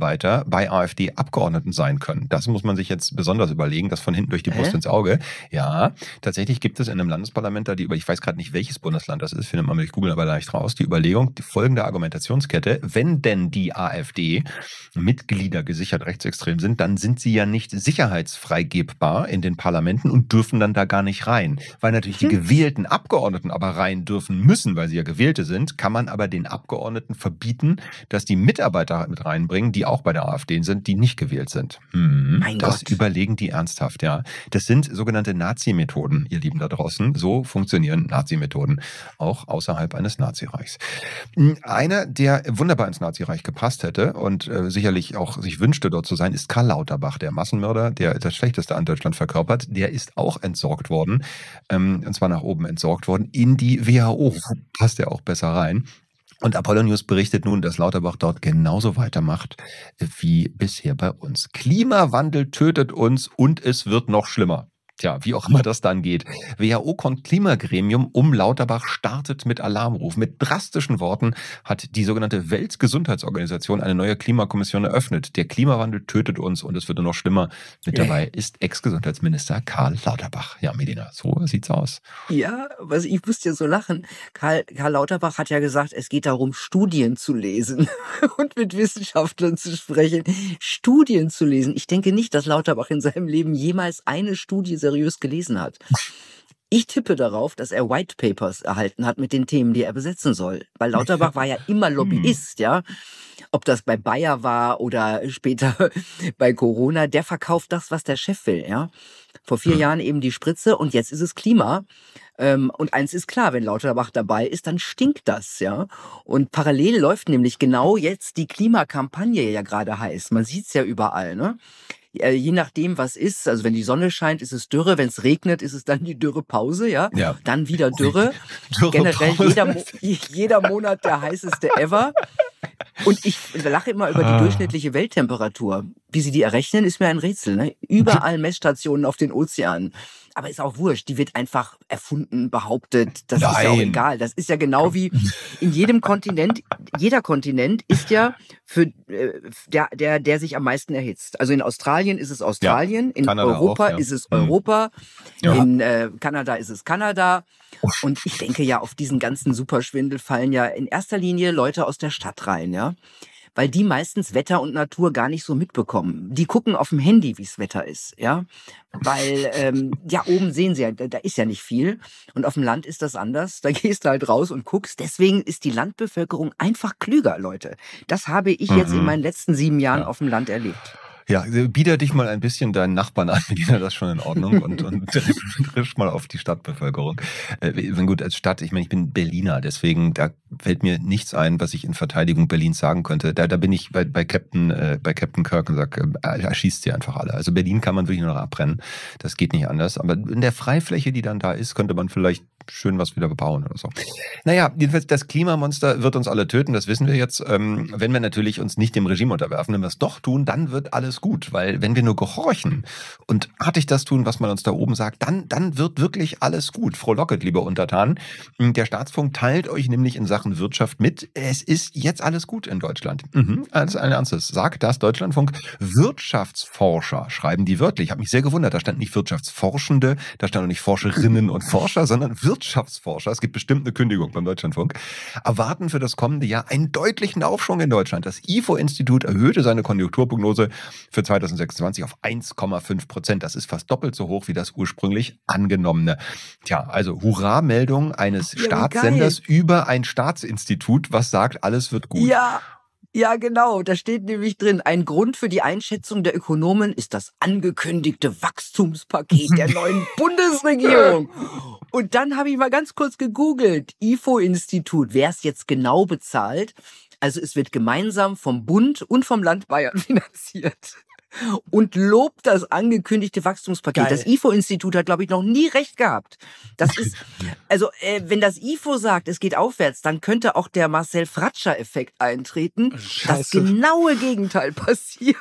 bei AfD-Abgeordneten sein können. Das muss man sich jetzt besonders überlegen, das von hinten durch die Brust Hä? ins Auge. Ja, tatsächlich gibt es in einem Landesparlament da die, ich weiß gerade nicht, welches Bundesland das ist, findet man mit Google aber leicht raus, die Überlegung, die folgende Argumentationskette: Wenn denn die AfD-Mitglieder gesichert rechtsextrem sind, dann sind sie ja nicht sicherheitsfreigebbar in den Parlamenten und dürfen dann da gar nicht rein. Weil natürlich die gewählten Abgeordneten aber rein dürfen müssen, weil sie ja Gewählte sind, kann man aber den Abgeordneten verbieten, dass die Mitarbeiter mit reinbringen, die auch bei der AfD sind, die nicht gewählt sind. Hm, Mein das Gott. überlegen die ernsthaft, ja. Das sind sogenannte Nazi-Methoden, ihr Lieben da draußen. So funktionieren Nazi-Methoden, auch außerhalb eines Nazireichs. Einer, der wunderbar ins Nazireich gepasst hätte und äh, sicherlich auch sich wünschte, dort zu sein, ist Karl Lauterbach, der Massenmörder, der das Schlechteste an Deutschland verkörpert. Der ist auch entsorgt worden, ähm, und zwar nach oben entsorgt worden, in die W H O. Passt ja auch besser rein. Und Apollo News berichtet nun, dass Lauterbach dort genauso weitermacht wie bisher bei uns. Klimawandel tötet uns und es wird noch schlimmer. Tja, wie auch immer das dann geht. W H O-Klimagremium um Lauterbach startet mit Alarmruf. Mit drastischen Worten hat die sogenannte Weltgesundheitsorganisation eine neue Klimakommission eröffnet. Der Klimawandel tötet uns und es wird nur noch schlimmer. Mit dabei ist Ex-Gesundheitsminister Karl Lauterbach. Ja, Medina, so sieht's aus. Ja, was ich musste ja so lachen. Karl, Karl Lauterbach hat ja gesagt, es geht darum, Studien zu lesen und mit Wissenschaftlern zu sprechen. Studien zu lesen. Ich denke nicht, dass Lauterbach in seinem Leben jemals eine Studie seriös gelesen hat. Ich tippe darauf, dass er White Papers erhalten hat mit den Themen, die er besetzen soll. Weil Lauterbach war ja immer Lobbyist, ja. Ob das bei Bayer war oder später bei Corona, der verkauft das, was der Chef will, ja. Vor vier Jahren eben die Spritze und jetzt ist es Klima. Ähm, und eins ist klar, wenn Lauterbach dabei ist, dann stinkt das, ja. Und parallel läuft nämlich genau jetzt die Klimakampagne ja gerade heiß. Man sieht's ja überall, ne? Je nachdem, was ist, also wenn die Sonne scheint, ist es Dürre, wenn es regnet, ist es dann die Dürrepause, ja? Ja. Dann wieder Dürre. Dürrepause. Generell jeder, Mo jeder Monat der heißeste ever. Und ich lache immer über die durchschnittliche Welttemperatur. Wie sie die errechnen, ist mir ein Rätsel, ne? Überall Messstationen auf den Ozeanen. Aber ist auch wurscht, die wird einfach erfunden, behauptet. Das Nein. ist ja auch egal. Das ist ja genau wie in jedem Kontinent. Jeder Kontinent ist ja für äh, der, der, der sich am meisten erhitzt. Also in Australien ist es Australien, Ja, in Kanada Europa auch, ja. ist es Mhm. Europa, Ja. in äh, Kanada ist es Kanada. Und ich denke ja, auf diesen ganzen Superschwindel fallen ja in erster Linie Leute aus der Stadt rein, ja. Weil die meistens Wetter und Natur gar nicht so mitbekommen. Die gucken auf dem Handy, wie das Wetter ist, ja. Weil, ähm, ja, oben sehen sie ja, da, da ist ja nicht viel. Und auf dem Land ist das anders. Da gehst du halt raus und guckst. Deswegen ist die Landbevölkerung einfach klüger, Leute. Das habe ich jetzt in meinen letzten sieben Jahren Ja. auf dem Land erlebt. Ja, biete dich mal ein bisschen deinen Nachbarn an, Medina, das ist schon in Ordnung und, und trisch mal auf die Stadtbevölkerung. Äh, gut, als Stadt, ich meine, ich bin Berliner, deswegen, da fällt mir nichts ein, was ich in Verteidigung Berlins sagen könnte. Da, da bin ich bei, bei Captain, äh, bei Captain Kirk und sag, äh, erschießt sie einfach alle. Also Berlin kann man wirklich nur noch abbrennen. Das geht nicht anders. Aber in der Freifläche, die dann da ist, könnte man vielleicht schön was wieder bebauen oder so. Naja, jedenfalls, das Klimamonster wird uns alle töten, das wissen wir jetzt. Ähm, wenn wir natürlich uns nicht dem Regime unterwerfen, wenn wir es doch tun, dann wird alles gut. Weil wenn wir nur gehorchen und artig das tun, was man uns da oben sagt, dann, dann wird wirklich alles gut. Frohlocket, liebe Untertanen. Der Staatsfunk teilt euch nämlich in Sachen Wirtschaft mit. Es ist jetzt alles gut in Deutschland. Mhm, alles ein Ernstes. Sagt das Deutschlandfunk. Wirtschaftsforscher schreiben die wörtlich. Ich habe mich sehr gewundert. Da stand nicht Wirtschaftsforschende, da stand auch nicht Forscherinnen und Forscher, sondern Wirtschaftsforscher, es gibt bestimmt eine Kündigung beim Deutschlandfunk, erwarten für das kommende Jahr einen deutlichen Aufschwung in Deutschland. Das I F O-Institut erhöhte seine Konjunkturprognose für zweitausendsechsundzwanzig auf eins Komma fünf Prozent. Das ist fast doppelt so hoch wie das ursprünglich angenommene. Tja, also Hurra-Meldung eines Ja, Staatssenders über ein Staatsinstitut, was sagt, alles wird gut. Ja, ja, genau. Da steht nämlich drin, ein Grund für die Einschätzung der Ökonomen ist das angekündigte Wachstumspaket der neuen Bundesregierung. Und dann habe ich mal ganz kurz gegoogelt. I F O-Institut, wer es jetzt genau bezahlt. Also es wird gemeinsam vom Bund und vom Land Bayern finanziert. Und lobt das angekündigte Wachstumspaket. Geil. Das I F O-Institut hat, glaube ich, noch nie recht gehabt. Das ist, also äh, wenn das I F O sagt, es geht aufwärts, dann könnte auch der Marcel Fratscher-Effekt eintreten. Das Scheiße. genaue Gegenteil passiert.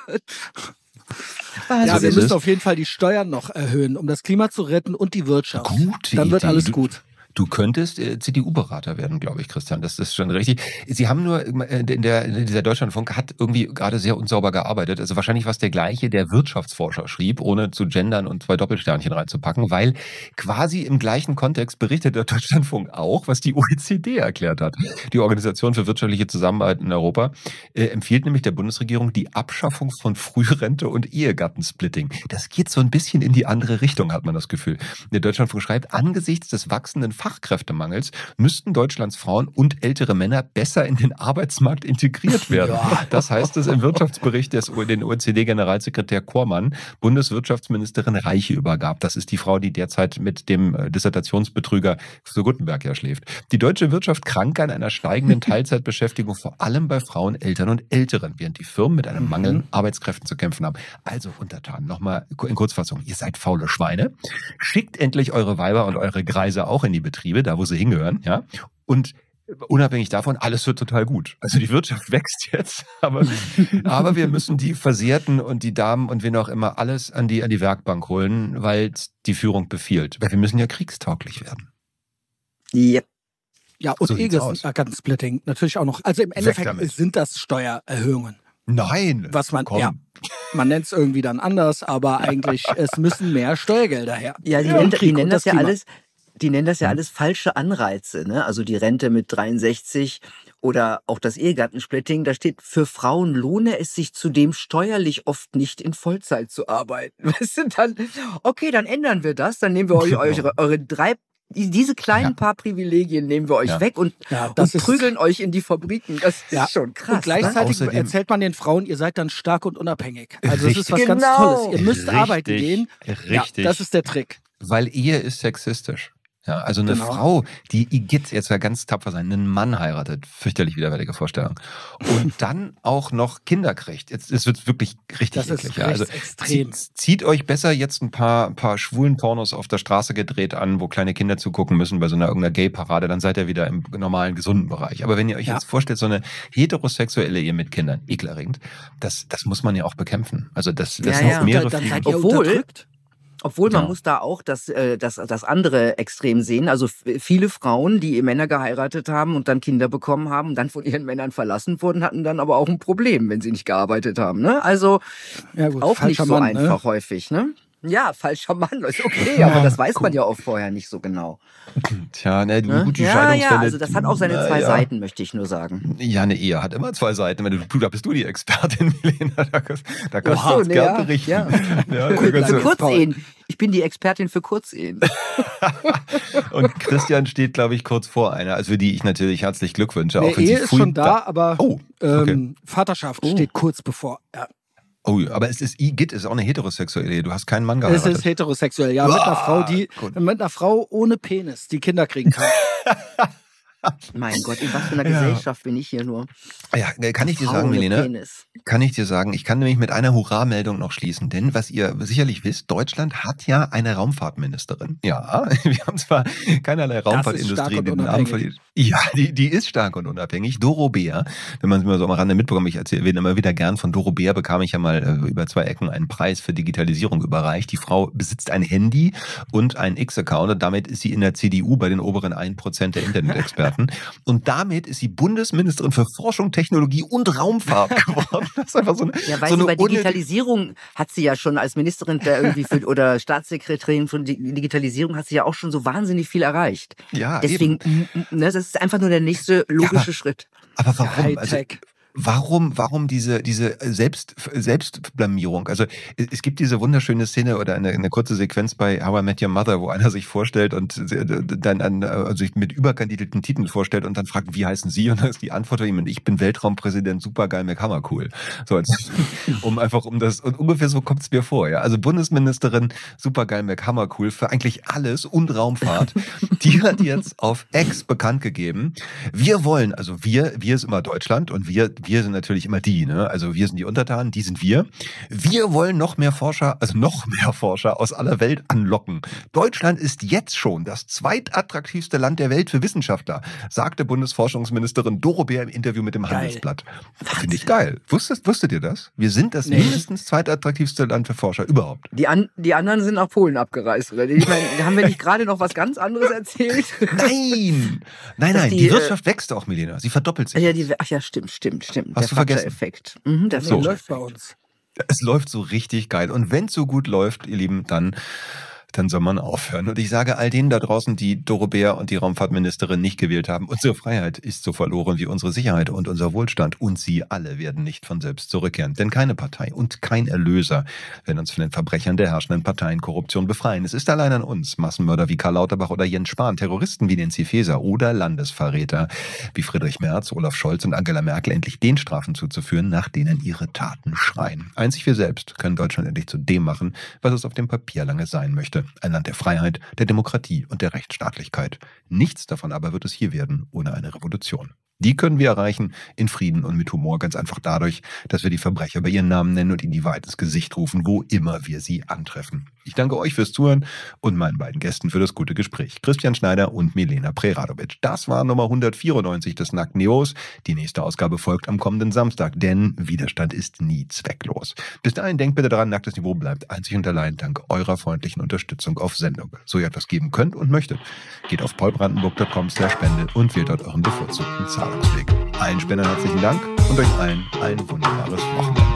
Ja, Also wir das müssen ist- auf jeden Fall die Steuern noch erhöhen, um das Klima zu retten und die Wirtschaft. Gute Dann wird Idee. alles Du- gut. Du könntest äh, C D U-Berater werden, glaube ich, Christian. Das ist schon richtig. Sie haben nur, äh, in der, in dieser Deutschlandfunk hat irgendwie gerade sehr unsauber gearbeitet. Also wahrscheinlich war es der gleiche, der Wirtschaftsforscher schrieb, ohne zu gendern und zwei Doppelsternchen reinzupacken, weil quasi im gleichen Kontext berichtet der Deutschlandfunk auch, was die O E C D erklärt hat. Die Organisation für wirtschaftliche Zusammenarbeit in Europa äh, empfiehlt nämlich der Bundesregierung die Abschaffung von Frührente und Ehegattensplitting. Das geht so ein bisschen in die andere Richtung, hat man das Gefühl. Der Deutschlandfunk schreibt, angesichts des wachsenden Fachkräftemangels müssten Deutschlands Frauen und ältere Männer besser in den Arbeitsmarkt integriert werden. Ja. Das heißt es im Wirtschaftsbericht, des den O E C D-Generalsekretär Kormann Bundeswirtschaftsministerin Reiche übergab. Das ist die Frau, die derzeit mit dem Dissertationsbetrüger zu Guttenberg ja schläft. Die deutsche Wirtschaft krank an einer steigenden Teilzeitbeschäftigung, vor allem bei Frauen, Eltern und Älteren, während die Firmen mit einem Mangel an Arbeitskräften zu kämpfen haben. Also Untertanen, nochmal in Kurzfassung, ihr seid faule Schweine. Schickt endlich eure Weiber und eure Greise auch in die Betriebe, da wo sie hingehören, ja. Und unabhängig davon, alles wird total gut. Also die Wirtschaft wächst jetzt, aber, aber wir müssen die Versehrten und die Damen und wen auch immer alles an die, an die Werkbank holen, weil die Führung befiehlt. Weil wir müssen ja kriegstauglich werden. Ja. Ja, und so Ehegattensplitting natürlich auch noch. Also im Endeffekt sind das Steuererhöhungen. Nein. Was man, komm. ja, man nennt es irgendwie dann anders, aber eigentlich, es müssen mehr Steuergelder her. Ja, die, ja, nennt, die nennen das, das ja Klima. alles, die nennen das ja alles falsche Anreize, ne? Also die Rente mit dreiundsechzig oder auch das Ehegattensplitting, da steht, für Frauen lohne es sich zudem steuerlich oft nicht in Vollzeit zu arbeiten. Weißt du, dann, okay, dann ändern wir das, dann nehmen wir euch eure, eure drei Diese kleinen ja. paar Privilegien nehmen wir euch ja. weg und, ja, und prügeln euch in die Fabriken. Das ist ja. schon krass. Und gleichzeitig ne? erzählt man den Frauen, ihr seid dann stark und unabhängig. Also Richtig. das ist was genau. ganz Tolles. Ihr müsst Richtig. arbeiten gehen. Richtig. Ja, das ist der Trick. Weil Ehe ist sexistisch. Ja, also eine Genau. Frau, die Igitt, jetzt ja ganz tapfer sein, einen Mann heiratet, fürchterlich widerwärtige Vorstellung, und dann auch noch Kinder kriegt. Jetzt es wird wirklich richtig das eklig. Ist ja. Also extrem. Zieht, zieht euch besser jetzt ein paar, ein paar schwulen Pornos auf der Straße gedreht an, wo kleine Kinder zugucken müssen bei so einer irgendeiner Gay-Parade, dann seid ihr wieder im normalen, gesunden Bereich. Aber wenn ihr euch ja. jetzt vorstellt, so eine heterosexuelle Ehe mit Kindern, ekelerregend, das, das muss man ja auch bekämpfen. Also das, das ja, sind ja. mehrere... Dann seid ihr Obwohl, unterdrückt. Obwohl man Ja. muss da auch das, äh, das, das andere Extrem sehen. Also f- viele Frauen, die Männer geheiratet haben und dann Kinder bekommen haben und dann von ihren Männern verlassen wurden, hatten dann aber auch ein Problem, wenn sie nicht gearbeitet haben. Ne? Also Ja, gut, auch nicht so Mann, einfach ne? häufig. Ne? Ja, falscher Mann, ist okay, aber das weiß man ja auch vorher nicht so genau. Tja, ne, Ne? gut, die Ja, Scheidungsfälle... ja, also das hat auch seine na, zwei ja. Seiten, möchte ich nur sagen. Ja, eine Ehe hat immer zwei Seiten. Wenn du, da bist du die Expertin, Milena. Da, kannst- da kannst Ach du so, uns ne, gern ja, berichten. ja. Ja, da Für kannst du- Kurzehen. Ich bin die Expertin für Kurzehen. Und Christian steht, glaube ich, kurz vor einer, also für die ich natürlich herzlich Glück wünsche. Nee, auch wenn Ehe sie ist früh schon da, aber Oh, okay. ähm, Vaterschaft Oh. steht kurz bevor. Ja. Oh, aber es ist Igitt, ist auch eine heterosexuelle Ehe. Du hast keinen Mann Es geheiratet. ist heterosexuell, ja, mit einer Ah, Frau, die gut. mit einer Frau ohne Penis, die Kinder kriegen kann. Mein Gott, in was für einer Ja. Gesellschaft bin ich hier nur? Ja, kann ich dir Frau sagen, ohne Milena? Penis. Kann ich dir sagen, ich kann nämlich mit einer Hurra-Meldung noch schließen, denn was ihr sicherlich wisst, Deutschland hat ja eine Raumfahrtministerin. Ja, wir haben zwar keinerlei Raumfahrtindustrie stark und in den Namen unabhängig. verliehen. Ja, die, die ist stark und unabhängig. Doro Bär, wenn man es mal so am Rande mitbekommt, ich erzähle erwähne immer wieder gern, von Doro Bär bekam ich ja mal äh, über zwei Ecken einen Preis für Digitalisierung überreicht. Die Frau besitzt ein Handy und einen X-Account und damit ist sie in der C D U bei den oberen ein Prozent der Internetexperten. Und damit ist sie Bundesministerin für Forschung, Technologie und Raumfahrt geworden. Das ist einfach so eine, Ja, weil so sie eine bei unnötige- Digitalisierung hat sie ja schon als Ministerin der irgendwie für, oder Staatssekretärin von Di- Digitalisierung hat sie ja auch schon so wahnsinnig viel erreicht. Ja, Deswegen, eben. m- m- ne, das ist einfach nur der nächste logische aber- Schritt. Aber warum? Also, Hightech. warum, warum diese, diese Selbst, Selbstblamierung? Also, es gibt diese wunderschöne Szene oder eine, eine kurze Sequenz bei How I Met Your Mother, wo einer sich vorstellt und dann an, also sich mit überkandidelten Titeln vorstellt und dann fragt, wie heißen Sie? Und dann ist die Antwort von ihm, ich bin Weltraumpräsident, supergeil, McHammercool. So, als, um einfach um das, und ungefähr so kommt es mir vor, ja. Also Bundesministerin, supergeil, McHammercool für eigentlich alles und Raumfahrt. Die hat jetzt auf X bekannt gegeben, wir wollen, also wir, wir ist immer Deutschland und wir wir sind natürlich immer die, ne? Also wir sind die Untertanen, die sind wir. Wir wollen noch mehr Forscher, also noch mehr Forscher aus aller Welt anlocken. Deutschland ist jetzt schon das zweitattraktivste Land der Welt für Wissenschaftler, sagte Bundesforschungsministerin Doro Bär im Interview mit dem geil. Handelsblatt. Finde ich geil. Wusstet, wusstet ihr das? Wir sind das nee. mindestens zweitattraktivste Land für Forscher überhaupt. Die, an, die anderen sind nach Polen abgereist, oder? Ich meine, haben wir nicht gerade noch was ganz anderes erzählt? Nein! Nein, nein, die, die Wirtschaft äh, wächst auch, Milena. Sie verdoppelt sich. Ja, die, ach ja, stimmt, stimmt, stimmt. Hast der du vergessen? Effekt. Mhm, der so läuft bei uns. Es läuft so richtig geil. Und wenn es so gut läuft, ihr Lieben, dann... dann soll man aufhören. Und ich sage all denen da draußen, die Doro Bär und die Raumfahrtministerin nicht gewählt haben, unsere Freiheit ist so verloren wie unsere Sicherheit und unser Wohlstand. Und sie alle werden nicht von selbst zurückkehren. Denn keine Partei und kein Erlöser werden uns von den Verbrechern der herrschenden Parteienkorruption befreien. Es ist allein an uns, Massenmörder wie Karl Lauterbach oder Jens Spahn, Terroristen wie Nancy Faeser oder Landesverräter wie Friedrich Merz, Olaf Scholz und Angela Merkel endlich den Strafen zuzuführen, nach denen ihre Taten schreien. Einzig wir selbst können Deutschland endlich zu dem machen, was es auf dem Papier lange sein möchte. Ein Land der Freiheit, der Demokratie und der Rechtsstaatlichkeit. Nichts davon aber wird es hier werden ohne eine Revolution. Die können wir erreichen in Frieden und mit Humor, ganz einfach dadurch, dass wir die Verbrecher bei ihren Namen nennen und ihnen die Wahrheit ins Gesicht rufen, wo immer wir sie antreffen. Ich danke euch fürs Zuhören und meinen beiden Gästen für das gute Gespräch. Christian Schneider und Milena Preradovic. Das war Nummer hundertvierundneunzig des Nackten News. Die nächste Ausgabe folgt am kommenden Samstag, denn Widerstand ist nie zwecklos. Bis dahin denkt bitte daran, Nacktes Niveau bleibt einzig und allein dank eurer freundlichen Unterstützung auf Sendung. So ihr etwas geben könnt und möchtet, geht auf paulbrandenburg punkt com slash spende und wählt dort euren bevorzugten Zahlungsweg. Allen Spendern herzlichen Dank und euch allen ein wunderbares Wochenende.